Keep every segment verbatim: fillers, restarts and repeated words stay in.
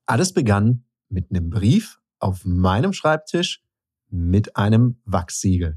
Alles begann mit einem Brief auf meinem Schreibtisch mit einem Wachssiegel.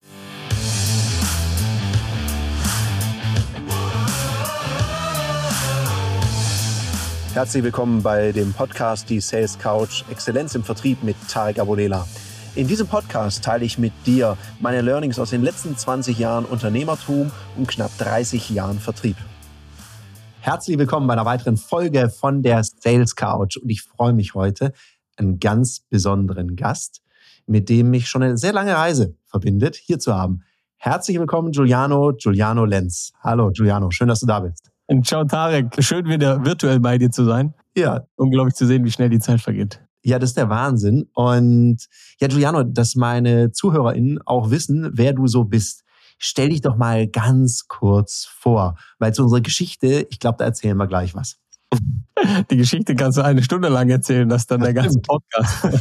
Herzlich willkommen bei dem Podcast Die Sales Couch Exzellenz im Vertrieb mit Tarek Abodela. In diesem Podcast teile ich mit dir meine Learnings aus den letzten zwanzig Jahren Unternehmertum und knapp dreißig Jahren Vertrieb. Herzlich willkommen bei einer weiteren Folge von der Sales Couch und ich freue mich heute, einen ganz besonderen Gast, mit dem mich schon eine sehr lange Reise verbindet, hier zu haben. Herzlich willkommen, Giuliano, Giuliano Lenz. Hallo, Giuliano, schön, dass du da bist. Ciao, Tarek. Schön, wieder virtuell bei dir zu sein. Ja. Unglaublich zu sehen, wie schnell die Zeit vergeht. Ja, das ist der Wahnsinn. Und ja, Giuliano, dass meine ZuhörerInnen auch wissen, wer du so bist. Stell dich doch mal ganz kurz vor, weil zu unserer Geschichte, ich glaube, da erzählen wir gleich was. Die Geschichte kannst du eine Stunde lang erzählen, das ist dann der ganze Podcast.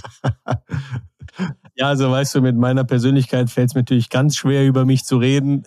Ja, also weißt du, mit meiner Persönlichkeit fällt es mir natürlich ganz schwer, über mich zu reden.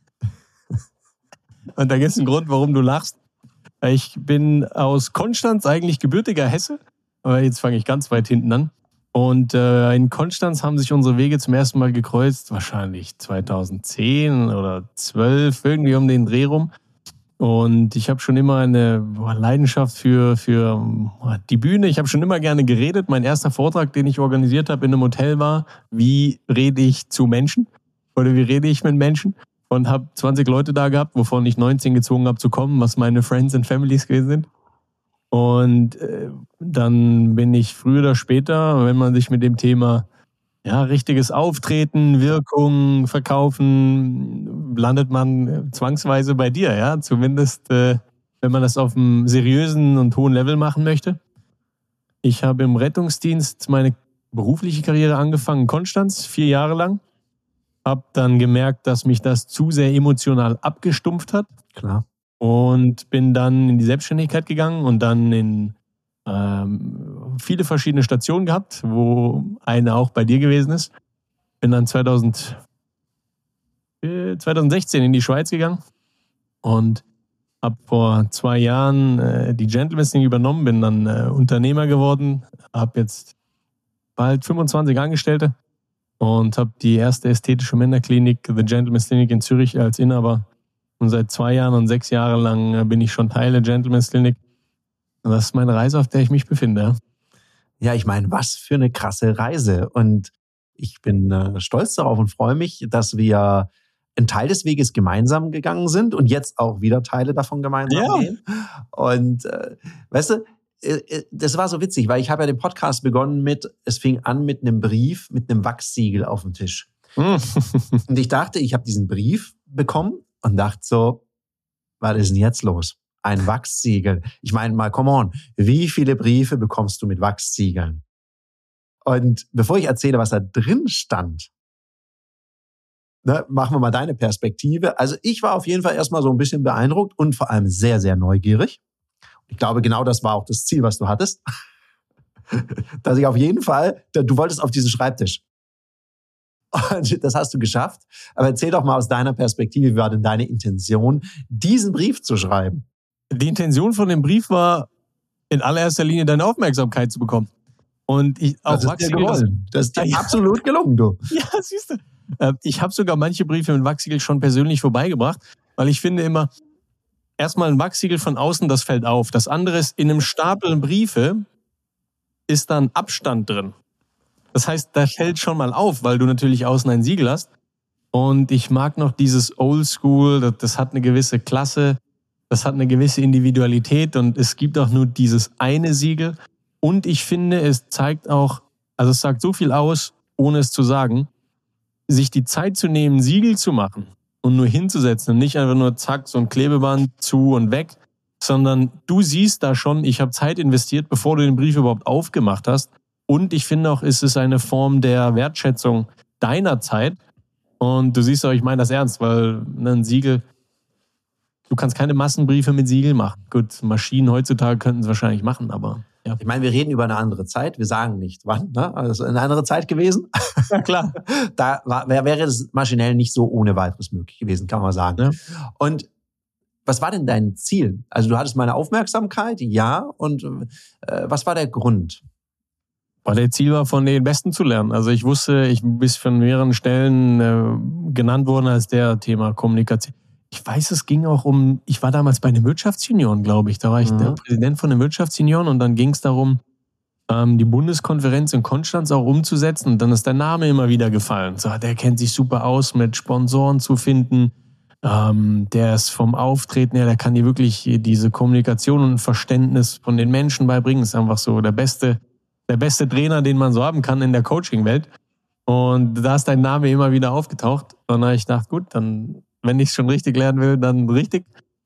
Und da gibt es einen Grund, warum du lachst. Ich bin aus Konstanz, eigentlich gebürtiger Hesse, aber jetzt fange ich ganz weit hinten an. Und äh, in Konstanz haben sich unsere Wege zum ersten Mal gekreuzt, wahrscheinlich zweitausendzehn oder zwölf, irgendwie um den Dreh rum. Und ich habe schon immer eine boah, Leidenschaft für, für boah, die Bühne. Ich habe schon immer gerne geredet. Mein erster Vortrag, den ich organisiert habe in einem Hotel war, wie rede ich zu Menschen oder wie rede ich mit Menschen? Und habe zwanzig Leute da gehabt, wovon ich neunzehn gezwungen habe zu kommen, was meine Friends and Families gewesen sind. Und äh, dann bin ich früher oder später, wenn man sich mit dem Thema ja, richtiges Auftreten, Wirkung, Verkaufen, landet man zwangsweise bei dir, ja, zumindest äh, wenn man das auf einem seriösen und hohen Level machen möchte. Ich habe im Rettungsdienst meine berufliche Karriere angefangen in Konstanz, vier Jahre lang. Hab dann gemerkt, dass mich das zu sehr emotional abgestumpft hat. Klar. Und bin dann in die Selbstständigkeit gegangen und dann in ähm, viele verschiedene Stationen gehabt, wo eine auch bei dir gewesen ist. Bin dann zweitausend, äh, zweitausendsechzehn in die Schweiz gegangen und habe vor zwei Jahren äh, die Gentleman's Clinic übernommen, bin dann äh, Unternehmer geworden, habe jetzt bald fünfundzwanzig Angestellte und habe die erste ästhetische Männerklinik, The Gentleman's Clinic in Zürich, als Inhaber. Und seit zwei Jahren und sechs Jahre lang bin ich schon Teil der Gentleman's Clinic. Und das ist meine Reise, auf der ich mich befinde. Ja, ich meine, was für eine krasse Reise. Und ich bin äh, stolz darauf und freue mich, dass wir einen Teil des Weges gemeinsam gegangen sind und jetzt auch wieder Teile davon gemeinsam ja. gehen. Und äh, weißt du, äh, das war so witzig, weil ich habe ja den Podcast begonnen mit, es fing an mit einem Brief, mit einem Wachssiegel auf dem Tisch. Und ich dachte, ich habe diesen Brief bekommen und dachte so, was ist denn jetzt los? Ein Wachssiegel. Ich meine mal, come on, wie viele Briefe bekommst du mit Wachssiegeln? Und bevor ich erzähle, was da drin stand, ne, machen wir mal deine Perspektive. Also ich war auf jeden Fall erstmal so ein bisschen beeindruckt und vor allem sehr, sehr neugierig. Ich glaube, genau das war auch das Ziel, was du hattest. Dass ich auf jeden Fall, du wolltest auf diesen Schreibtisch. Und das hast du geschafft. Aber erzähl doch mal aus deiner Perspektive, wie war denn deine Intention, diesen Brief zu schreiben? Die Intention von dem Brief war, in allererster Linie deine Aufmerksamkeit zu bekommen. Und ich auch das ist dir gelungen. Das ist dir ja absolut gelungen, du. Ja, siehst du. Ich habe sogar manche Briefe mit Wachssiegel schon persönlich vorbeigebracht, weil ich finde immer, erstmal ein Wachssiegel von außen, das fällt auf. Das andere ist, in einem Stapel Briefe ist dann Abstand drin. Das heißt, da fällt schon mal auf, weil du natürlich außen ein Siegel hast. Und ich mag noch dieses Oldschool, das, das hat eine gewisse Klasse, das hat eine gewisse Individualität und es gibt auch nur dieses eine Siegel. Und ich finde, es zeigt auch, also es sagt so viel aus, ohne es zu sagen, sich die Zeit zu nehmen, Siegel zu machen und nur hinzusetzen und nicht einfach nur zack, so ein Klebeband zu und weg, sondern du siehst da schon, ich habe Zeit investiert, bevor du den Brief überhaupt aufgemacht hast. Und ich finde auch, ist es eine Form der Wertschätzung deiner Zeit. Und du siehst auch, ich meine das ernst, weil ein Siegel, du kannst keine Massenbriefe mit Siegel machen. Gut, Maschinen heutzutage könnten es wahrscheinlich machen, aber ja. Ich meine, wir reden über eine andere Zeit. Wir sagen nicht, wann. Ne? Also eine andere Zeit gewesen. Ja, klar. Da war, wäre das maschinell nicht so ohne weiteres möglich gewesen, kann man sagen. Ja. Und Was war denn dein Ziel? Also du hattest meine Aufmerksamkeit, ja. Und äh, was war der Grund? Weil der Ziel war, von den Besten zu lernen. Also ich wusste, ich bin von mehreren Stellen äh, genannt worden als der Thema Kommunikation. Ich weiß, es ging auch um, ich war damals bei den Wirtschaftsjunioren, glaube ich. Da war ich mhm. der Präsident von den Wirtschaftsjunioren und dann ging es darum, ähm, die Bundeskonferenz in Konstanz auch umzusetzen. Und dann ist der Name immer wieder gefallen. So, der kennt sich super aus, mit Sponsoren zu finden. Ähm, der ist vom Auftreten her, der kann dir wirklich diese Kommunikation und Verständnis von den Menschen beibringen. Das ist einfach so der beste, der beste Trainer, den man so haben kann in der Coaching-Welt. Und da ist dein Name immer wieder aufgetaucht. Und dann habe ich gedacht, gut, dann, wenn ich es schon richtig lernen will, dann richtig.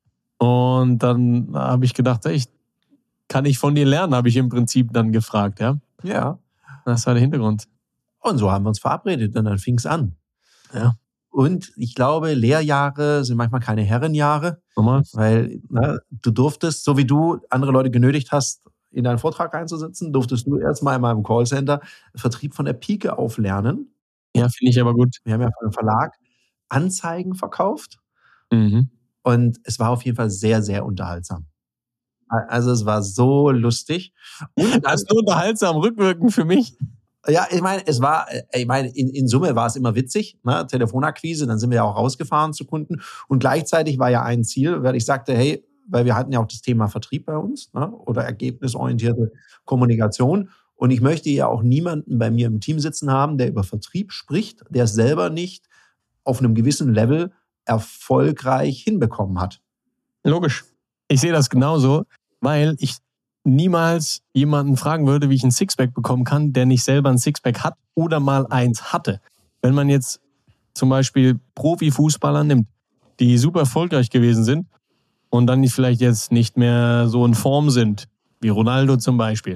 Und dann habe ich gedacht, ich, kann ich von dir lernen, habe ich im Prinzip dann gefragt. Ja. Ja. Das war der Hintergrund. Und so haben wir uns verabredet und dann fing es an. Ja. Und ich glaube, Lehrjahre sind manchmal keine Herrenjahre, Normal. Weil na, du durftest, so wie du andere Leute genötigt hast, in deinen Vortrag einzusetzen, durftest du erstmal in meinem Callcenter Vertrieb von der Pike auflernen. Ja, finde ich aber gut. Wir haben ja von dem Verlag Anzeigen verkauft Mhm. und es war auf jeden Fall sehr, sehr unterhaltsam. Also es war so lustig. Und das ist nur unterhaltsam rückwirkend für mich. Ja, ich meine, es war, ich meine, in, in Summe war es immer witzig, ne? Telefonakquise, dann sind wir ja auch rausgefahren zu Kunden und gleichzeitig war ja ein Ziel, weil ich sagte, hey, weil wir hatten ja auch das Thema Vertrieb bei uns, ne? Oder ergebnisorientierte Kommunikation und ich möchte ja auch niemanden bei mir im Team sitzen haben, der über Vertrieb spricht, der es selber nicht auf einem gewissen Level erfolgreich hinbekommen hat. Logisch. Ich sehe das genauso, weil ich niemals jemanden fragen würde, wie ich ein Sixpack bekommen kann, der nicht selber ein Sixpack hat oder mal eins hatte. Wenn man jetzt zum Beispiel Profifußballer nimmt, die super erfolgreich gewesen sind und dann vielleicht jetzt nicht mehr so in Form sind, wie Ronaldo zum Beispiel.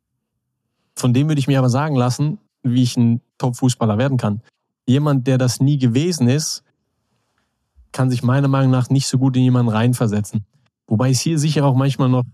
Von dem würde ich mir aber sagen lassen, wie ich ein Top-Fußballer werden kann. Jemand, der das nie gewesen ist, kann sich meiner Meinung nach nicht so gut in jemanden reinversetzen. Wobei es hier sicher auch manchmal noch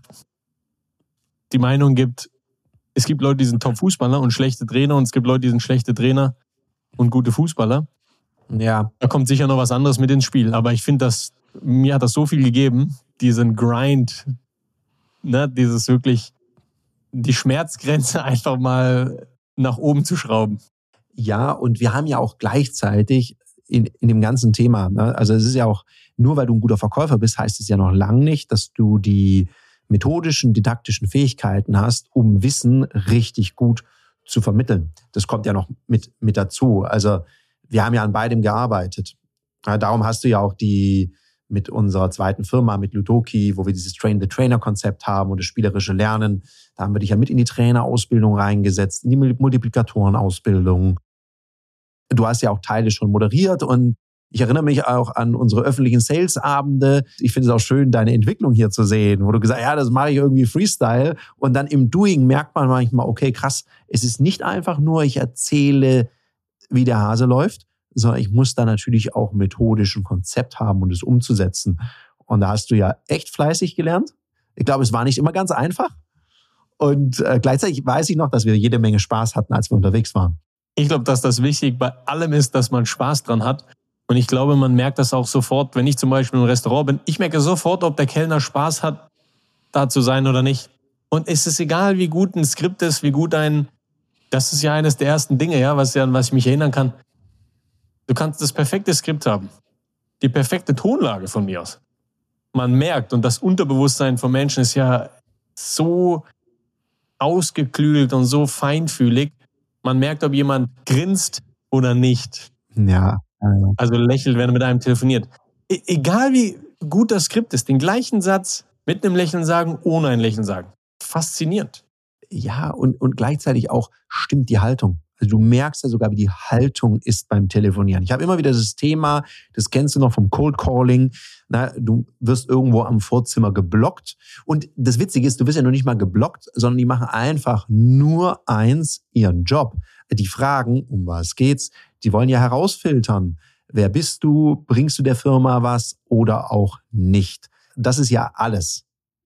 die Meinung gibt, es gibt Leute, die sind Top-Fußballer und schlechte Trainer und es gibt Leute, die sind schlechte Trainer und gute Fußballer. Ja. Da kommt sicher noch was anderes mit ins Spiel. Aber ich finde, dass mir hat das so viel gegeben, diesen Grind, ne, dieses wirklich die Schmerzgrenze einfach mal nach oben zu schrauben. Ja, und wir haben ja auch gleichzeitig in, in dem ganzen Thema, ne, also es ist ja auch, nur weil du ein guter Verkäufer bist, heißt es ja noch lange nicht, dass du die methodischen, didaktischen Fähigkeiten hast, um Wissen richtig gut zu vermitteln. Das kommt ja noch mit, mit dazu. Also wir haben ja an beidem gearbeitet. Ja, darum hast du ja auch die mit unserer zweiten Firma, mit Ludoki, wo wir dieses Train-the-Trainer-Konzept haben und das spielerische Lernen. Da haben wir dich ja mit in die Trainerausbildung reingesetzt, in die Multiplikatorenausbildung. Du hast ja auch Teile schon moderiert und ich erinnere mich auch an unsere öffentlichen Sales-Abende. Ich finde es auch schön, deine Entwicklung hier zu sehen, wo du gesagt hast, ja, das mache ich irgendwie Freestyle. Und dann im Doing merkt man manchmal, okay, krass, es ist nicht einfach nur, ich erzähle, wie der Hase läuft, sondern ich muss da natürlich auch methodisch ein Konzept haben, um es umzusetzen. Und da hast du ja echt fleißig gelernt. Ich glaube, es war nicht immer ganz einfach. Und äh, gleichzeitig weiß ich noch, dass wir jede Menge Spaß hatten, als wir unterwegs waren. Ich glaube, dass das wichtig bei allem ist, dass man Spaß dran hat. Und ich glaube, man merkt das auch sofort, wenn ich zum Beispiel im Restaurant bin. Ich merke sofort, ob der Kellner Spaß hat, da zu sein oder nicht. Und es ist egal, wie gut ein Skript ist, wie gut ein... Das ist ja eines der ersten Dinge, ja, was, ja, was ich mich erinnern kann. Du kannst das perfekte Skript haben. Die perfekte Tonlage von mir aus. Man merkt, und das Unterbewusstsein von Menschen ist ja so ausgeklügelt und so feinfühlig. Man merkt, ob jemand grinst oder nicht. Ja. Also lächelt, wenn er mit einem telefoniert. E- egal wie gut das Skript ist, den gleichen Satz mit einem Lächeln sagen, ohne ein Lächeln sagen. Faszinierend. Ja, und, und gleichzeitig auch stimmt die Haltung. Also du merkst ja sogar, wie die Haltung ist beim Telefonieren. Ich habe immer wieder das Thema, das kennst du noch vom Cold Calling, na, du wirst irgendwo am Vorzimmer geblockt. Und das Witzige ist, du wirst ja noch nicht mal geblockt, sondern die machen einfach nur eins, ihren Job. Die fragen, um was geht's? Die wollen ja herausfiltern. Wer bist du? Bringst du der Firma was oder auch nicht? Das ist ja alles.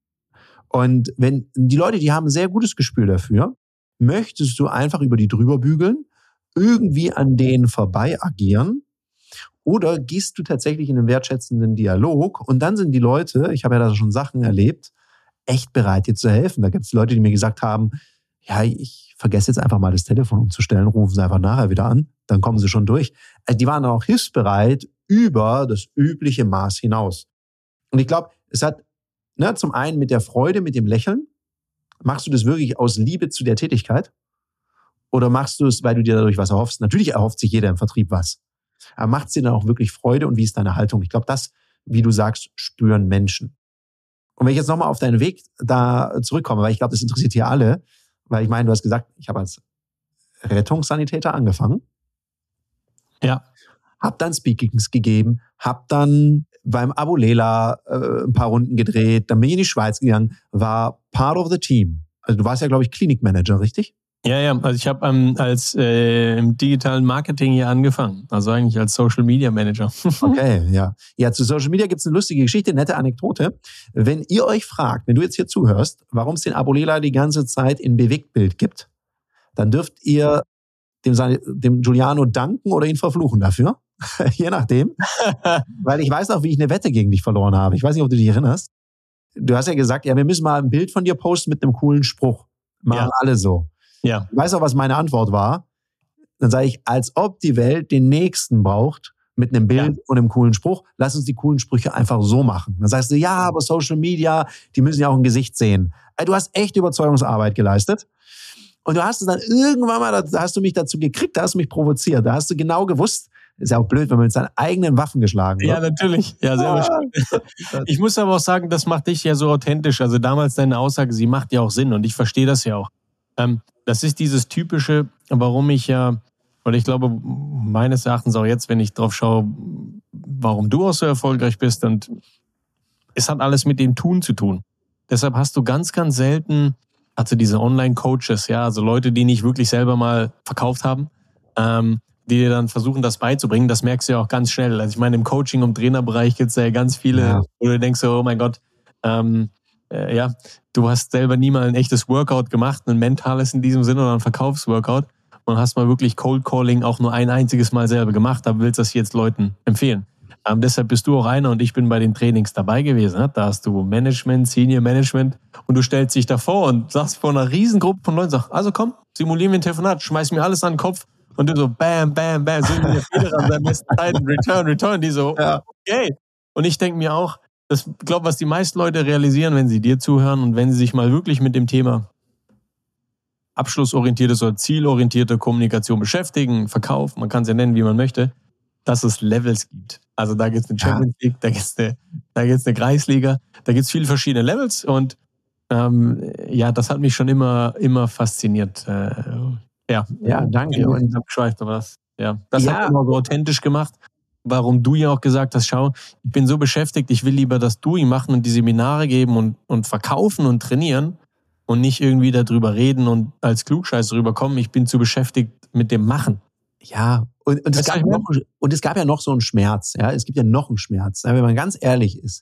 Und wenn die Leute, die haben ein sehr gutes Gespür dafür, möchtest du einfach über die drüber bügeln, irgendwie an denen vorbei agieren Oder gehst du tatsächlich in einen wertschätzenden Dialog und dann sind die Leute, ich habe ja da schon Sachen erlebt, echt bereit, dir zu helfen. Da gibt es Leute, die mir gesagt haben, ja, ich vergesse jetzt einfach mal das Telefon umzustellen, rufen sie einfach nachher wieder an, dann kommen sie schon durch. Also die waren auch hilfsbereit über das übliche Maß hinaus. Und ich glaube, es hat ne, zum einen mit der Freude, mit dem Lächeln, machst du das wirklich aus Liebe zu der Tätigkeit oder machst du es, weil du dir dadurch was erhoffst? Natürlich erhofft sich jeder im Vertrieb was. Aber macht es dir dann auch wirklich Freude und wie ist deine Haltung? Ich glaube, das, wie du sagst, spüren Menschen. Und wenn ich jetzt nochmal auf deinen Weg da zurückkomme, weil ich glaube, das interessiert hier alle, weil ich meine, du hast gesagt, ich habe als Rettungssanitäter angefangen. Ja. Hab dann Speakings gegeben, hab dann beim Abulela äh, ein paar Runden gedreht, dann bin ich in die Schweiz gegangen, war part of the team. Also du warst ja, glaube ich, Klinikmanager, richtig? Ja, ja, also ich habe ähm, als äh, im digitalen Marketing hier angefangen, also eigentlich als Social Media Manager. Okay, ja. Ja, zu Social Media gibt es eine lustige Geschichte, eine nette Anekdote. Wenn ihr euch fragt, wenn du jetzt hier zuhörst, warum es den Abulela die ganze Zeit in Bewegtbild gibt, dann dürft ihr dem, dem Giuliano danken oder ihn verfluchen dafür. Je nachdem. Weil ich weiß noch, wie ich eine Wette gegen dich verloren habe. Ich weiß nicht, ob du dich erinnerst. Du hast ja gesagt, ja, wir müssen mal ein Bild von dir posten mit einem coolen Spruch. Machen ja. alle so. Ja. Ich weiß auch, was meine Antwort war. Dann sage ich, als ob die Welt den Nächsten braucht mit einem Bild ja. und einem coolen Spruch. Lass uns die coolen Sprüche einfach so machen. Dann sagst du, ja, aber Social Media, die müssen ja auch ein Gesicht sehen. Du hast echt Überzeugungsarbeit geleistet. Und du hast es dann irgendwann mal, da hast du mich dazu gekriegt, da hast du mich provoziert. Da hast du genau gewusst, ist ja auch blöd, wenn man mit seinen eigenen Waffen geschlagen wird. Ja, natürlich. Ja, sehr ah. Ich muss aber auch sagen, das macht dich ja so authentisch. Also damals deine Aussage, sie macht ja auch Sinn und ich verstehe das ja auch. Ähm, das ist dieses typische, warum ich ja, oder ich glaube, meines Erachtens auch jetzt, wenn ich drauf schaue, warum du auch so erfolgreich bist, und es hat alles mit dem Tun zu tun. Deshalb hast du ganz, ganz selten, also diese Online-Coaches, ja, also Leute, die nicht wirklich selber mal verkauft haben, ähm, die dir dann versuchen, das beizubringen. Das merkst du ja auch ganz schnell. Also ich meine, im Coaching- und Trainerbereich gibt es ja ganz viele, ja. wo du denkst so, oh mein Gott, ähm, äh, ja, du hast selber nie mal ein echtes Workout gemacht, ein mentales in diesem Sinne oder ein Verkaufsworkout und hast mal wirklich Cold Calling auch nur ein einziges Mal selber gemacht, aber willst das jetzt Leuten empfehlen. Ähm, deshalb bist du auch einer und ich bin bei den Trainings dabei gewesen. Ne? Da hast du Management, Senior Management und du stellst dich davor und sagst vor einer riesen Gruppe von Leuten, sag, also komm, simulieren wir ein Telefonat, schmeiß mir alles an den Kopf und du so bam, bam, bam, so in der Feder an seinen besten Zeiten, return, return, die so, ja. okay. Und ich denke mir auch, das glaube, was die meisten Leute realisieren, wenn sie dir zuhören und wenn sie sich mal wirklich mit dem Thema abschlussorientierte oder zielorientierte Kommunikation beschäftigen, Verkauf, man kann es ja nennen, wie man möchte, dass es Levels gibt. Also da gibt es eine Champions League, da gibt es eine, da gibt's eine Kreisliga, da gibt es viele verschiedene Levels und ähm, ja, das hat mich schon immer, immer fasziniert. Äh, ja, ja, danke. Ich bin abgeschweift, aber das, ja, das ja. hat immer so authentisch gemacht. Warum du ja auch gesagt hast, schau, ich bin so beschäftigt, ich will lieber das Doing machen und die Seminare geben und, und verkaufen und trainieren und nicht irgendwie darüber reden und als Klugscheißer rüberkommen. Ich bin zu beschäftigt mit dem Machen. Ja, und, und, es gab noch, und es gab ja noch so einen Schmerz. Ja, es gibt ja noch einen Schmerz, wenn man ganz ehrlich ist.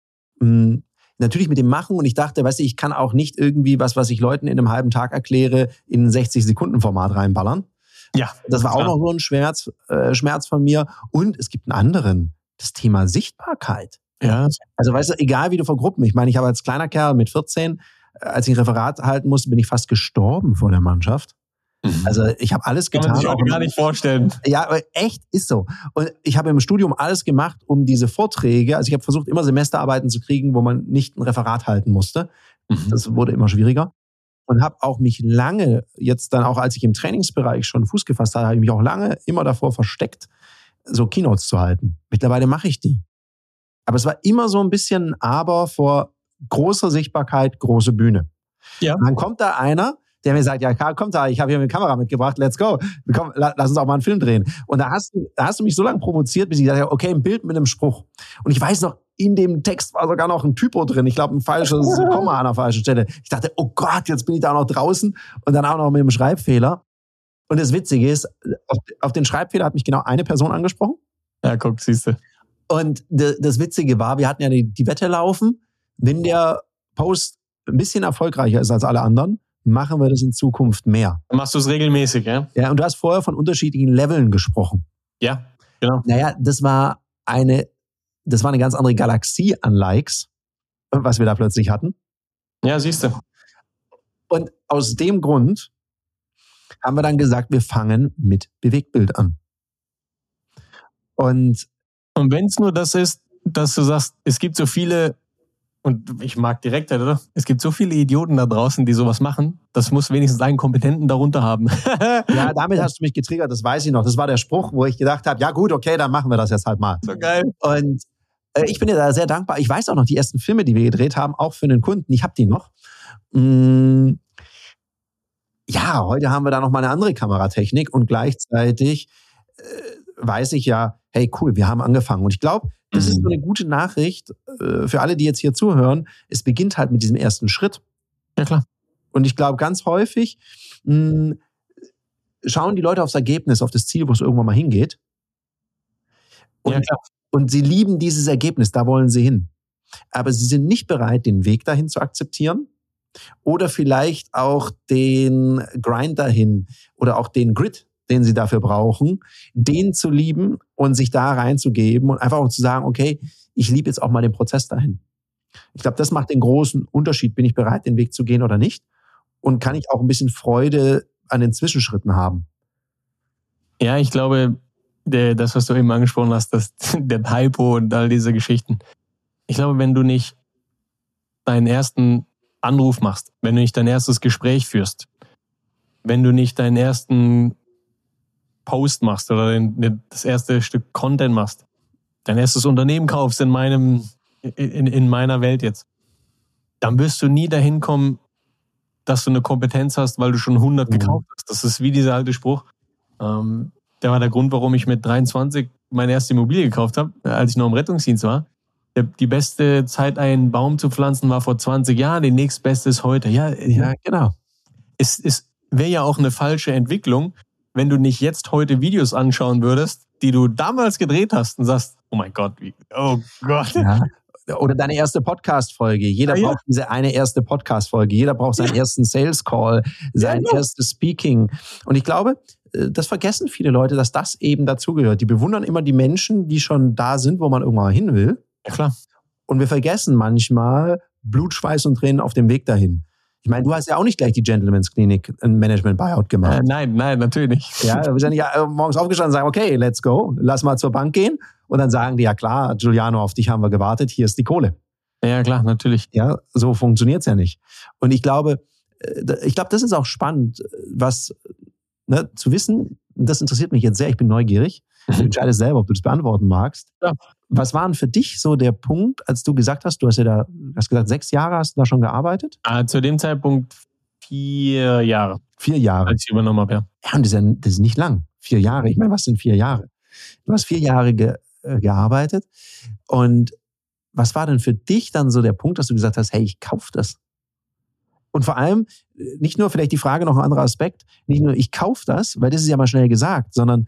Hm, natürlich mit dem Machen und ich dachte, weißt du, ich kann auch nicht irgendwie was, was ich Leuten in einem halben Tag erkläre, in ein sechzig-Sekunden-Format reinballern. Ja, das war klar. Auch noch so ein Schmerz, äh, Schmerz von mir. Und es gibt einen anderen, das Thema Sichtbarkeit. Ja. Also weißt du, egal wie du vor Gruppen, ich meine, ich habe als kleiner Kerl mit vierzehn, als ich ein Referat halten musste, bin ich fast gestorben vor der Mannschaft. Mhm. Also ich habe alles getan. Kann man sich auch gar nicht vorstellen. Ja, aber echt ist so. Und ich habe im Studium alles gemacht, um diese Vorträge, also ich habe versucht, immer Semesterarbeiten zu kriegen, wo man nicht ein Referat halten musste. Mhm. Das wurde immer schwieriger. Und habe auch mich lange, jetzt dann auch als ich im Trainingsbereich schon Fuß gefasst habe, habe ich mich auch lange immer davor versteckt, so Keynotes zu halten. Mittlerweile mache ich die. Aber es war immer so ein bisschen ein Aber vor großer Sichtbarkeit, große Bühne. Ja. Und dann kommt da einer, der mir sagt, ja Karl, komm da, ich habe hier eine Kamera mitgebracht, let's go. Komm, lass uns auch mal einen Film drehen. Und da hast du, da hast du mich so lange provoziert, bis ich gesagt habe, okay, ein Bild mit einem Spruch. Und ich weiß noch, in dem Text war sogar noch ein Typo drin. Ich glaube, ein falsches Komma an der falschen Stelle. Ich dachte, oh Gott, jetzt bin ich da noch draußen und dann auch noch mit einem Schreibfehler. Und das Witzige ist, auf, auf den Schreibfehler hat mich genau eine Person angesprochen. Ja, guck, siehst du. Und de, das Witzige war, wir hatten ja die, die Wette laufen, wenn der Post ein bisschen erfolgreicher ist als alle anderen, machen wir das in Zukunft mehr. Dann machst du es regelmäßig, ja? Ja, und du hast vorher von unterschiedlichen Leveln gesprochen. Ja. Genau. Naja, das war eine, das war eine ganz andere Galaxie an Likes, was wir da plötzlich hatten. Ja, siehst du. Und aus dem Grund haben wir dann gesagt, wir fangen mit Bewegtbild an. Und, Und wenn es nur das ist, dass du sagst, es gibt so viele, und ich mag direkt, oder? Es gibt so viele Idioten da draußen, die sowas machen, das muss wenigstens einen Kompetenten darunter haben. ja, damit hast du mich getriggert, das weiß ich noch. Das war der Spruch, wo ich gedacht habe, ja gut, okay, dann machen wir das jetzt halt mal. So geil. Und äh, ich bin dir da sehr dankbar. Ich weiß auch noch, die ersten Filme, die wir gedreht haben, auch für einen Kunden, ich habe die noch. Mm, ja, heute haben wir da noch mal eine andere Kameratechnik und gleichzeitig äh, weiß ich ja, hey cool, wir haben angefangen. Und ich glaube, das ist so eine gute Nachricht äh, für alle, die jetzt hier zuhören. Es beginnt halt mit diesem ersten Schritt. Ja, klar. Und ich glaube, ganz häufig mh, schauen die Leute aufs Ergebnis, auf das Ziel, wo es irgendwann mal hingeht. Und, Ja, klar. und sie lieben dieses Ergebnis, da wollen sie hin. Aber sie sind nicht bereit, den Weg dahin zu akzeptieren oder vielleicht auch den Grind dahin oder auch den Grit, den sie dafür brauchen, den zu lieben und sich da reinzugeben und einfach auch zu sagen, okay, ich liebe jetzt auch mal den Prozess dahin. Ich glaube, das macht den großen Unterschied. Bin ich bereit, den Weg zu gehen oder nicht? Und kann ich auch ein bisschen Freude an den Zwischenschritten haben? Ja, ich glaube, der, das, was du eben angesprochen hast, das, der Typo und all diese Geschichten. Ich glaube, wenn du nicht deinen ersten Anruf machst, wenn du nicht dein erstes Gespräch führst, wenn du nicht deinen ersten Post machst oder den, das erste Stück Content machst, dein erstes Unternehmen kaufst in meinem, in, in meiner Welt jetzt, dann wirst du nie dahin kommen, dass du eine Kompetenz hast, weil du schon hundert mhm. gekauft hast. Das ist wie dieser alte Spruch. Ähm, der war der Grund, warum ich mit dreiundzwanzig meine erste Immobilie gekauft habe, als ich noch im Rettungsdienst war. Die beste Zeit, einen Baum zu pflanzen, war vor zwanzig Jahren, die nächstbeste ist heute. Ja, ja genau. Es, es wäre ja auch eine falsche Entwicklung, wenn du nicht jetzt heute Videos anschauen würdest, die du damals gedreht hast und sagst, oh mein Gott, wie, oh Gott. Ja. Oder deine erste Podcast-Folge. Jeder ja, braucht ja. diese eine erste Podcast-Folge. Jeder braucht seinen ja. ersten Sales-Call, sein ja, erstes Speaking. Und ich glaube, das vergessen viele Leute, dass das eben dazugehört. Die bewundern immer die Menschen, die schon da sind, wo man irgendwann hin will. Ja, klar. Und wir vergessen manchmal Blut, Schweiß und Tränen auf dem Weg dahin. Ich meine, du hast ja auch nicht gleich die Gentleman's Klinik ein Management-Buyout gemacht. Äh, nein, nein, natürlich nicht. Ja, du bist ja nicht morgens aufgestanden und sagen, okay, let's go, lass mal zur Bank gehen. Und dann sagen die, ja klar, Giuliano, auf dich haben wir gewartet, hier ist die Kohle. Ja, klar, natürlich. Ja, so funktioniert's ja nicht. Und ich glaube, ich glaube, das ist auch spannend, was ne, zu wissen, das interessiert mich jetzt sehr, ich bin neugierig. Du entscheidest selber, ob du das beantworten magst. Ja. Was war denn für dich so der Punkt, als du gesagt hast, du hast ja da, hast gesagt, sechs Jahre hast du da schon gearbeitet? Ah, zu dem Zeitpunkt vier Jahre. Vier Jahre. Als ich übernommen habe, ja. Ja, und das ist, ja, das ist nicht lang. Vier Jahre. Ich meine, was sind vier Jahre? Du hast vier Jahre ge, äh, gearbeitet. Und was war denn für dich dann so der Punkt, dass du gesagt hast, hey, ich kaufe das? Und vor allem, nicht nur vielleicht die Frage, noch ein anderer Aspekt, nicht nur ich kaufe das, weil das ist ja mal schnell gesagt, sondern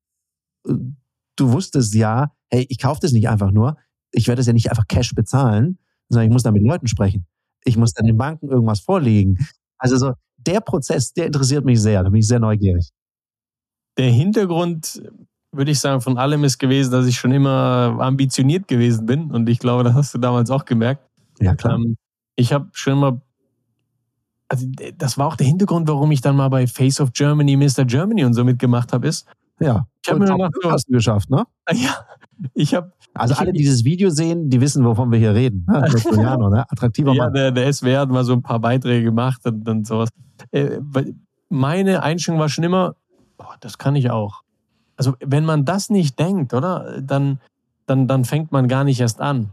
du wusstest ja, hey, ich kaufe das nicht einfach nur, ich werde das ja nicht einfach Cash bezahlen, sondern ich muss da mit Leuten sprechen. Ich muss dann den Banken irgendwas vorlegen. Also so der Prozess, der interessiert mich sehr, da bin ich sehr neugierig. Der Hintergrund, würde ich sagen, von allem ist gewesen, dass ich schon immer ambitioniert gewesen bin und ich glaube, das hast du damals auch gemerkt. Ja, klar. Ähm, ich habe schon immer, also das war auch der Hintergrund, warum ich dann mal bei Face of Germany, Mister Germany und so mitgemacht habe, ist, ja, ich habe mir gedacht, so, hast du geschafft, ne? Ja, ich habe. Also ich alle, hab, die dieses Video sehen, die wissen, wovon wir hier reden. Ne? Giuliano, ne? Attraktiver ja, Mann. Der, der S W R hat mal so ein paar Beiträge gemacht und, und sowas. Äh, meine Einstellung war schon immer, boah, das kann ich auch. Also wenn man das nicht denkt, oder, dann, dann, dann fängt man gar nicht erst an.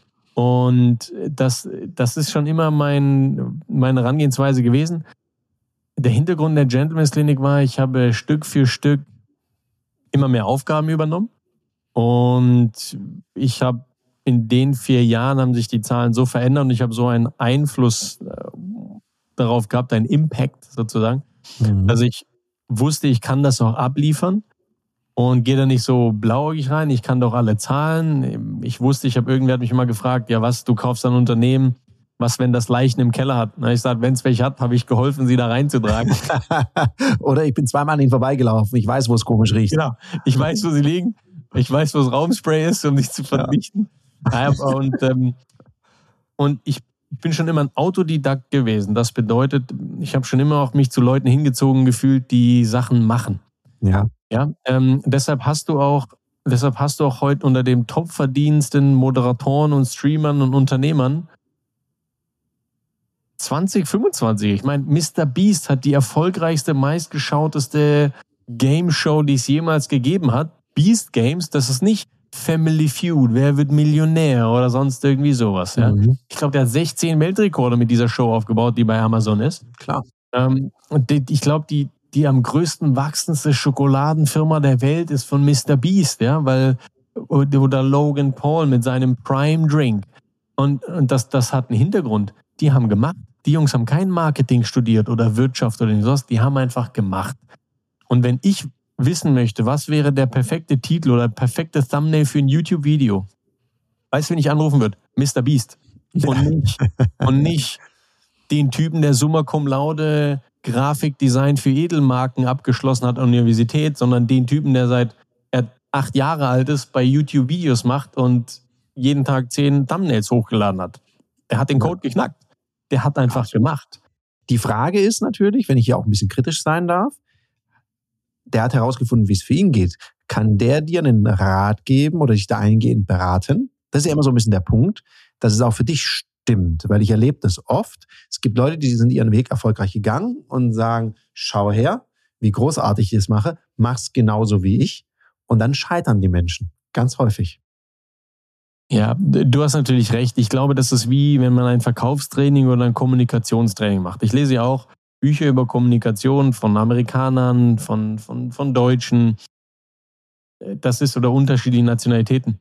Und das, das ist schon immer mein, meine Herangehensweise gewesen. Der Hintergrund der Gentleman's Klinik war, ich habe Stück für Stück immer mehr Aufgaben übernommen und ich habe in den vier Jahren haben sich die Zahlen so verändert und ich habe so einen Einfluss darauf gehabt, einen Impact sozusagen, mhm. dass ich wusste, ich kann das auch abliefern und gehe da nicht so blauäugig rein, ich kann doch alle Zahlen. Ich wusste, ich habe irgendwer hat mich immer gefragt, ja was, du kaufst ein Unternehmen, was, wenn das Leichen im Keller hat? Na, ich sage, wenn es welche hat, habe ich geholfen, sie da reinzutragen. Oder ich bin zweimal an ihnen vorbeigelaufen. Ich weiß, wo es komisch riecht. Genau, ich weiß, wo sie liegen. Ich weiß, wo das Raumspray ist, um dich zu vernichten. Ja. Und, ähm, und ich bin schon immer ein Autodidakt gewesen. Das bedeutet, ich habe schon immer auch mich zu Leuten hingezogen gefühlt, die Sachen machen. Ja. Ja. Ähm, deshalb hast du auch, deshalb hast du auch heute unter den topverdiensten Moderatoren und Streamern und Unternehmern zwanzig fünfundzwanzig. Ich meine, Mister Beast hat die erfolgreichste, meistgeschauteste Game Show, die es jemals gegeben hat. Beast Games, das ist nicht Family Feud, wer wird Millionär oder sonst irgendwie sowas. Ja? Mhm. Ich glaube, der hat sechzehn Weltrekorde mit dieser Show aufgebaut, die bei Amazon ist. Klar. Ähm, und die, ich glaube, die, die am größten wachsendste Schokoladenfirma der Welt ist von Mister Beast, ja, weil oder Logan Paul mit seinem Prime Drink. Und, und das, das hat einen Hintergrund. Die haben gemacht. Die Jungs haben kein Marketing studiert oder Wirtschaft oder sowas. Die haben einfach gemacht. Und wenn ich wissen möchte, was wäre der perfekte Titel oder perfekte Thumbnail für ein YouTube-Video, weißt du, wen ich anrufen würde? Mister Beast. Und nicht, und nicht den Typen, der Summa Cum Laude Grafikdesign für Edelmarken abgeschlossen hat an der Universität, sondern den Typen, der seit er acht Jahre alt ist, bei YouTube Videos macht und jeden Tag zehn Thumbnails hochgeladen hat. Der hat den Code geknackt. Der hat einfach Absolut. gemacht. Die Frage ist natürlich, wenn ich hier auch ein bisschen kritisch sein darf, der hat herausgefunden, wie es für ihn geht. Kann der dir einen Rat geben oder dich da eingehend beraten? Das ist ja immer so ein bisschen der Punkt, dass es auch für dich stimmt, weil ich erlebe das oft. Es gibt Leute, die sind ihren Weg erfolgreich gegangen und sagen, schau her, wie großartig ich es mache, mach's genauso wie ich. Und dann scheitern die Menschen, ganz häufig. Ja, du hast natürlich recht. Ich glaube, das ist wie, wenn man ein Verkaufstraining oder ein Kommunikationstraining macht. Ich lese ja auch Bücher über Kommunikation von Amerikanern, von, von, von Deutschen. Das ist oder unterschiedliche Nationalitäten.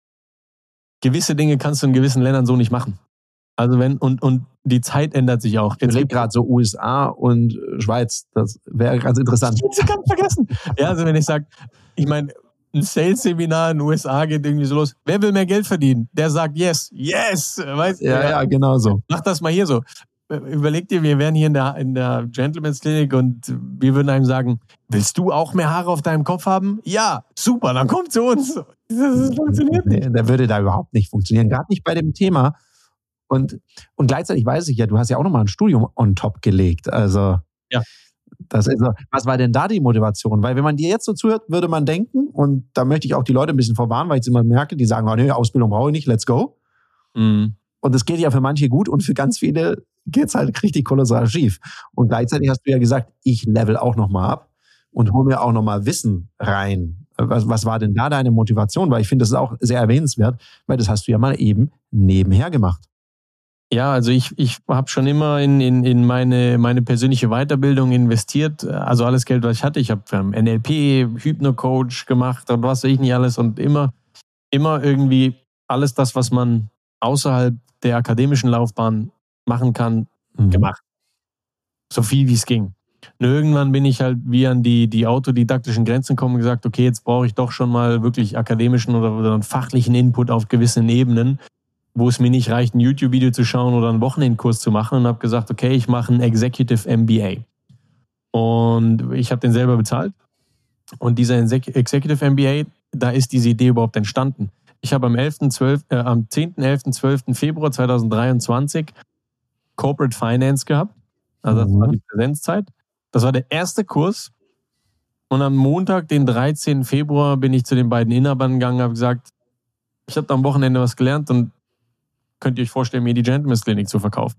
Gewisse Dinge kannst du in gewissen Ländern so nicht machen. Also wenn, und, und die Zeit ändert sich auch. Ich überlege gerade so U S A und Schweiz. Das wäre ganz interessant. Ich kann vergessen. Ja, also wenn ich sage, ich meine, ein Sales-Seminar in den U S A geht irgendwie so los. Wer will mehr Geld verdienen? Der sagt yes, yes. Weißt, ja, ja, ja, genau so. Mach das mal hier so. Überleg dir, wir wären hier in der, in der Gentleman's Clinic und wir würden einem sagen, willst du auch mehr Haare auf deinem Kopf haben? Ja, super, dann komm zu uns. Das funktioniert nicht. Nee, der würde da überhaupt nicht funktionieren. Gerade nicht bei dem Thema. Und, und gleichzeitig weiß ich ja, du hast ja auch nochmal ein Studium on top gelegt. Also, ja. Das ist, was war denn da die Motivation? Weil wenn man dir jetzt so zuhört, würde man denken, und da möchte ich auch die Leute ein bisschen vorwarnen, weil ich es immer merke, die sagen, oh, nee, Ausbildung brauche ich nicht, let's go. Mhm. Und das geht ja für manche gut und für ganz viele geht es halt richtig kolossal schief. Und gleichzeitig hast du ja gesagt, ich level auch nochmal ab und hole mir auch nochmal Wissen rein. Was, was war denn da deine Motivation? Weil ich finde, das ist auch sehr erwähnenswert, weil das hast du ja mal eben nebenher gemacht. Ja, also ich, ich habe schon immer in, in, in meine, meine persönliche Weiterbildung investiert. Also alles Geld, was ich hatte. Ich habe N L P, Hypno-Coach gemacht und was weiß ich nicht alles. Und immer, immer irgendwie alles das, was man außerhalb der akademischen Laufbahn machen kann, mhm. gemacht. So viel wie es ging. Und irgendwann bin ich halt wie an die, die autodidaktischen Grenzen gekommen und gesagt, okay, jetzt brauche ich doch schon mal wirklich akademischen oder, oder einen fachlichen Input auf gewissen Ebenen, wo es mir nicht reicht, ein YouTube-Video zu schauen oder einen Wochenendkurs zu machen, und habe gesagt, okay, ich mache einen Executive M B A. Und ich habe den selber bezahlt. Und dieser Executive M B A, da ist diese Idee überhaupt entstanden. Ich habe am, elften, zwölften, äh, am zehnten, elften, zwölften Februar zweitausenddreiundzwanzig Corporate Finance gehabt. Also das mhm. war die Präsenzzeit. Das war der erste Kurs. Und am Montag, den dreizehnten Februar, bin ich zu den beiden Inhabern gegangen und habe gesagt, ich habe da am Wochenende was gelernt und könnt ihr euch vorstellen, mir die Gentleman's Clinic zu verkaufen.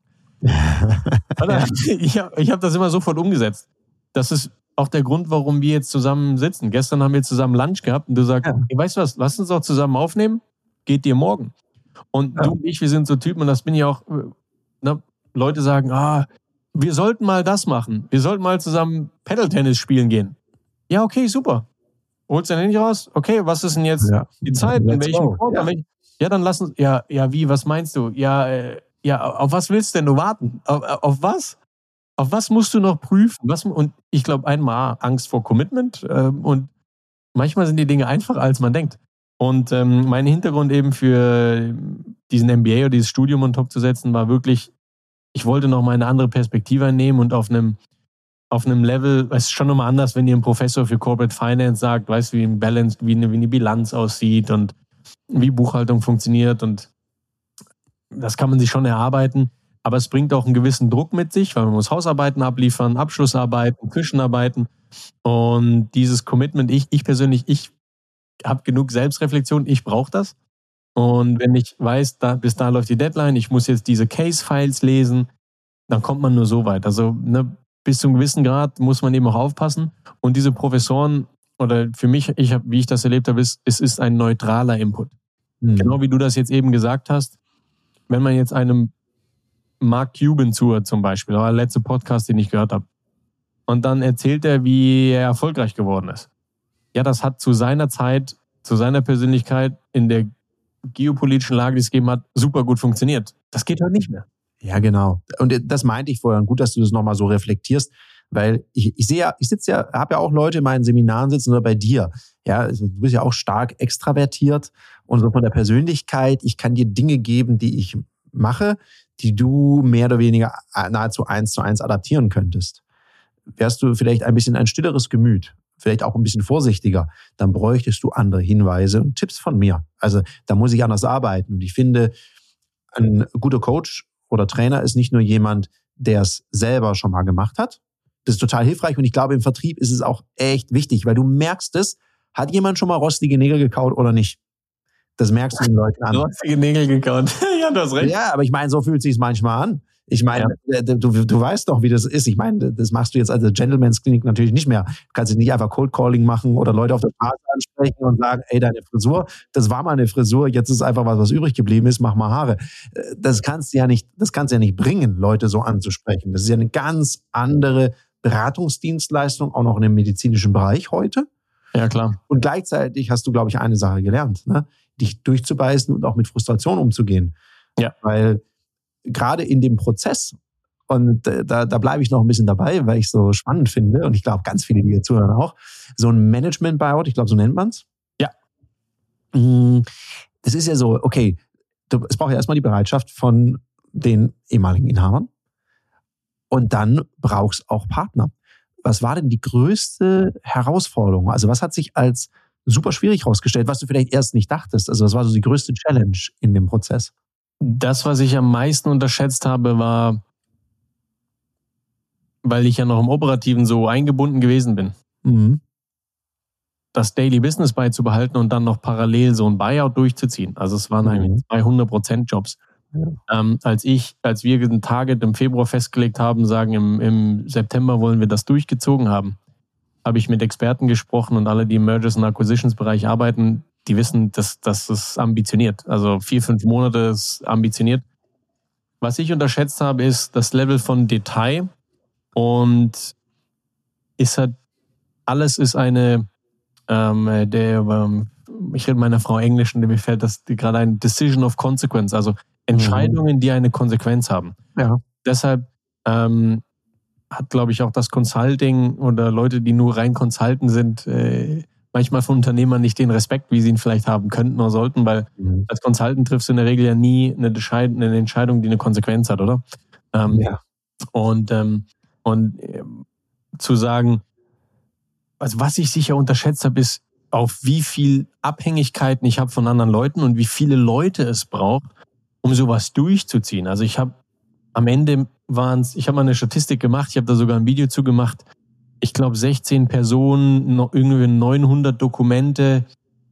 ich habe ich hab das immer sofort umgesetzt. Das ist auch der Grund, warum wir jetzt zusammen sitzen. Gestern haben wir zusammen Lunch gehabt und du sagst, ja. hey, weißt du was, lass uns doch zusammen aufnehmen, geht dir morgen. Und ja. du und ich, wir sind so Typen, und das bin ich auch, ne, Leute sagen, ah, wir sollten mal das machen. Wir sollten mal zusammen Paddle-Tennis spielen gehen. Ja, okay, super. Holst du dein Handy raus? Okay, was ist denn jetzt ja. die Zeit? In welchem Ort? Ja. ja, dann lass uns, ja, ja, wie, was meinst du? Ja, äh, ja, auf was willst du denn du warten? Auf, auf was? Auf was musst du noch prüfen? Was, und ich glaube, einmal Angst vor Commitment, äh, und manchmal sind die Dinge einfacher, als man denkt. Und ähm, mein Hintergrund eben für diesen M B A oder dieses Studium on top zu setzen, war wirklich, ich wollte noch mal eine andere Perspektive einnehmen und auf einem, auf einem Level, es ist schon nochmal anders, wenn ihr ein Professor für Corporate Finance sagt, weißt du, wie ein Balance, wie eine, wie eine Bilanz aussieht und wie Buchhaltung funktioniert, und das kann man sich schon erarbeiten, aber es bringt auch einen gewissen Druck mit sich, weil man muss Hausarbeiten abliefern, Abschlussarbeiten, Zwischenarbeiten, und dieses Commitment, ich, ich persönlich, ich habe genug Selbstreflexion, ich brauche das, und wenn ich weiß, da, bis da läuft die Deadline, ich muss jetzt diese Case-Files lesen, dann kommt man nur so weit. Also ne, bis zu einem gewissen Grad muss man eben auch aufpassen, und diese Professoren, oder für mich, ich hab, wie ich das erlebt habe, ist, es ist ein neutraler Input. Mhm. Genau wie du das jetzt eben gesagt hast, wenn man jetzt einem Mark Cuban zuhört zum Beispiel, der letzte Podcast, den ich gehört habe, und dann erzählt er, wie er erfolgreich geworden ist. Ja, das hat zu seiner Zeit, zu seiner Persönlichkeit in der geopolitischen Lage, die es gegeben hat, super gut funktioniert. Das geht heute nicht mehr. Ja, genau. Und das meinte ich vorher. Und gut, dass du das nochmal so reflektierst, weil ich, ich sehe ja, ich sitze ja, habe ja auch Leute in meinen Seminaren sitzen oder bei dir. Ja, also du bist ja auch stark extravertiert und so von der Persönlichkeit. Ich kann dir Dinge geben, die ich mache, die du mehr oder weniger nahezu eins zu eins adaptieren könntest. Wärst du vielleicht ein bisschen ein stilleres Gemüt, vielleicht auch ein bisschen vorsichtiger, dann bräuchtest du andere Hinweise und Tipps von mir. Also da muss ich anders arbeiten. Und ich finde, ein guter Coach oder Trainer ist nicht nur jemand, der es selber schon mal gemacht hat. Das ist total hilfreich, und ich glaube, im Vertrieb ist es auch echt wichtig, weil du merkst es, hat jemand schon mal rostige Nägel gekaut oder nicht? Das merkst du den Leuten an. Rostige Nägel gekaut. Ja, du hast recht. Ja, aber ich meine, so fühlt es sich manchmal an. Ich meine, ja. du, du weißt doch, wie das ist. Ich meine, das machst du jetzt als Gentleman's Clinic natürlich nicht mehr. Du kannst nicht einfach Cold Calling machen oder Leute auf der Straße ansprechen und sagen, ey, deine Frisur, das war mal eine Frisur, jetzt ist einfach was, was übrig geblieben ist, mach mal Haare. Das kannst du ja nicht, das kannst du ja nicht bringen, Leute so anzusprechen. Das ist ja eine ganz andere Beratungsdienstleistung, auch noch in dem medizinischen Bereich heute. Ja, klar. Und gleichzeitig hast du, glaube ich, eine Sache gelernt, ne? Dich durchzubeißen und auch mit Frustration umzugehen. Ja. Weil gerade in dem Prozess, und da, da bleibe ich noch ein bisschen dabei, weil ich es so spannend finde, und ich glaube, ganz viele, die hier zuhören auch, so ein Management-Buyout, ich glaube, so nennt man es. Ja. Das ist ja so, okay, du, es braucht ja erstmal die Bereitschaft von den ehemaligen Inhabern, und dann brauchst du auch Partner. Was war denn die größte Herausforderung? Also was hat sich als super schwierig herausgestellt, was du vielleicht erst nicht dachtest? Also was war so die größte Challenge in dem Prozess? Das, was ich am meisten unterschätzt habe, war, weil ich ja noch im Operativen so eingebunden gewesen bin, mhm. das Daily Business beizubehalten und dann noch parallel so ein Buyout durchzuziehen. Also es waren mhm. eigentlich zwei hundert Prozent Jobs. Ja. Ähm, als ich, als wir ein Target im Februar festgelegt haben, sagen, im, im September wollen wir das durchgezogen haben, habe ich mit Experten gesprochen, und alle, die im Mergers und Acquisitions Bereich arbeiten, die wissen, dass das ist ambitioniert. Also vier, fünf Monate ist ambitioniert. Was ich unterschätzt habe, ist das Level von Detail, und ist halt, alles ist eine, ähm, der, ähm, ich rede meiner Frau Englisch, und mir fällt das gerade ein Decision of Consequence, also Entscheidungen, die eine Konsequenz haben. Ja. Deshalb ähm, hat, glaube ich, auch das Consulting oder Leute, die nur rein Consulten sind, äh, manchmal von Unternehmern nicht den Respekt, wie sie ihn vielleicht haben könnten oder sollten, weil mhm. als Consultant triffst du in der Regel ja nie eine, eine Entscheidung, die eine Konsequenz hat, oder? Ähm, ja. Und, ähm, und äh, zu sagen, also was ich sicher unterschätzt habe, ist, auf wie viel Abhängigkeiten ich habe von anderen Leuten und wie viele Leute es braucht, um sowas durchzuziehen. Also ich habe am Ende waren es, ich habe mal eine Statistik gemacht, ich habe da sogar ein Video zu gemacht, ich glaube sechzehn Personen, noch irgendwie neunhundert Dokumente,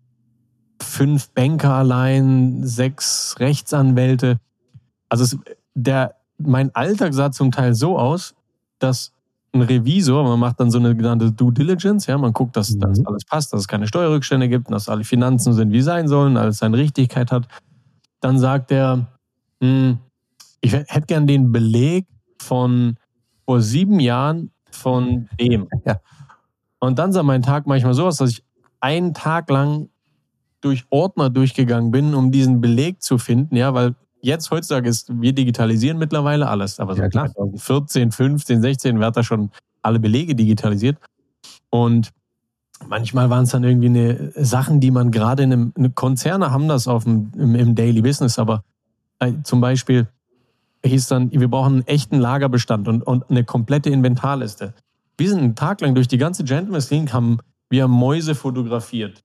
fünf Banker allein, sechs Rechtsanwälte. Also es, der, mein Alltag sah zum Teil so aus, dass ein Revisor, man macht dann so eine genannte Due Diligence, ja, man guckt, dass, mhm. dass alles passt, dass es keine Steuerrückstände gibt, dass alle Finanzen sind, wie sie sein sollen, alles seine Richtigkeit hat. Dann sagt er, hm, ich hätte gern den Beleg von vor sieben Jahren von dem. Ja. Und dann sah mein Tag manchmal so aus, dass ich einen Tag lang durch Ordner durchgegangen bin, um diesen Beleg zu finden, ja, weil jetzt heutzutage ist, wir digitalisieren mittlerweile alles, aber so ja, klar. zwanzig vierzehn, fünfzehn, sechzehn wird da schon alle Belege digitalisiert. Und manchmal waren es dann irgendwie eine Sachen, die man gerade in einem, eine Konzerne haben das auf dem, im, im Daily Business, aber äh, zum Beispiel hieß dann, wir brauchen einen echten Lagerbestand und, und eine komplette Inventarliste. wir sind einen Tag lang durch die ganze Gentleman's Clinic, haben wir haben Mäuse fotografiert.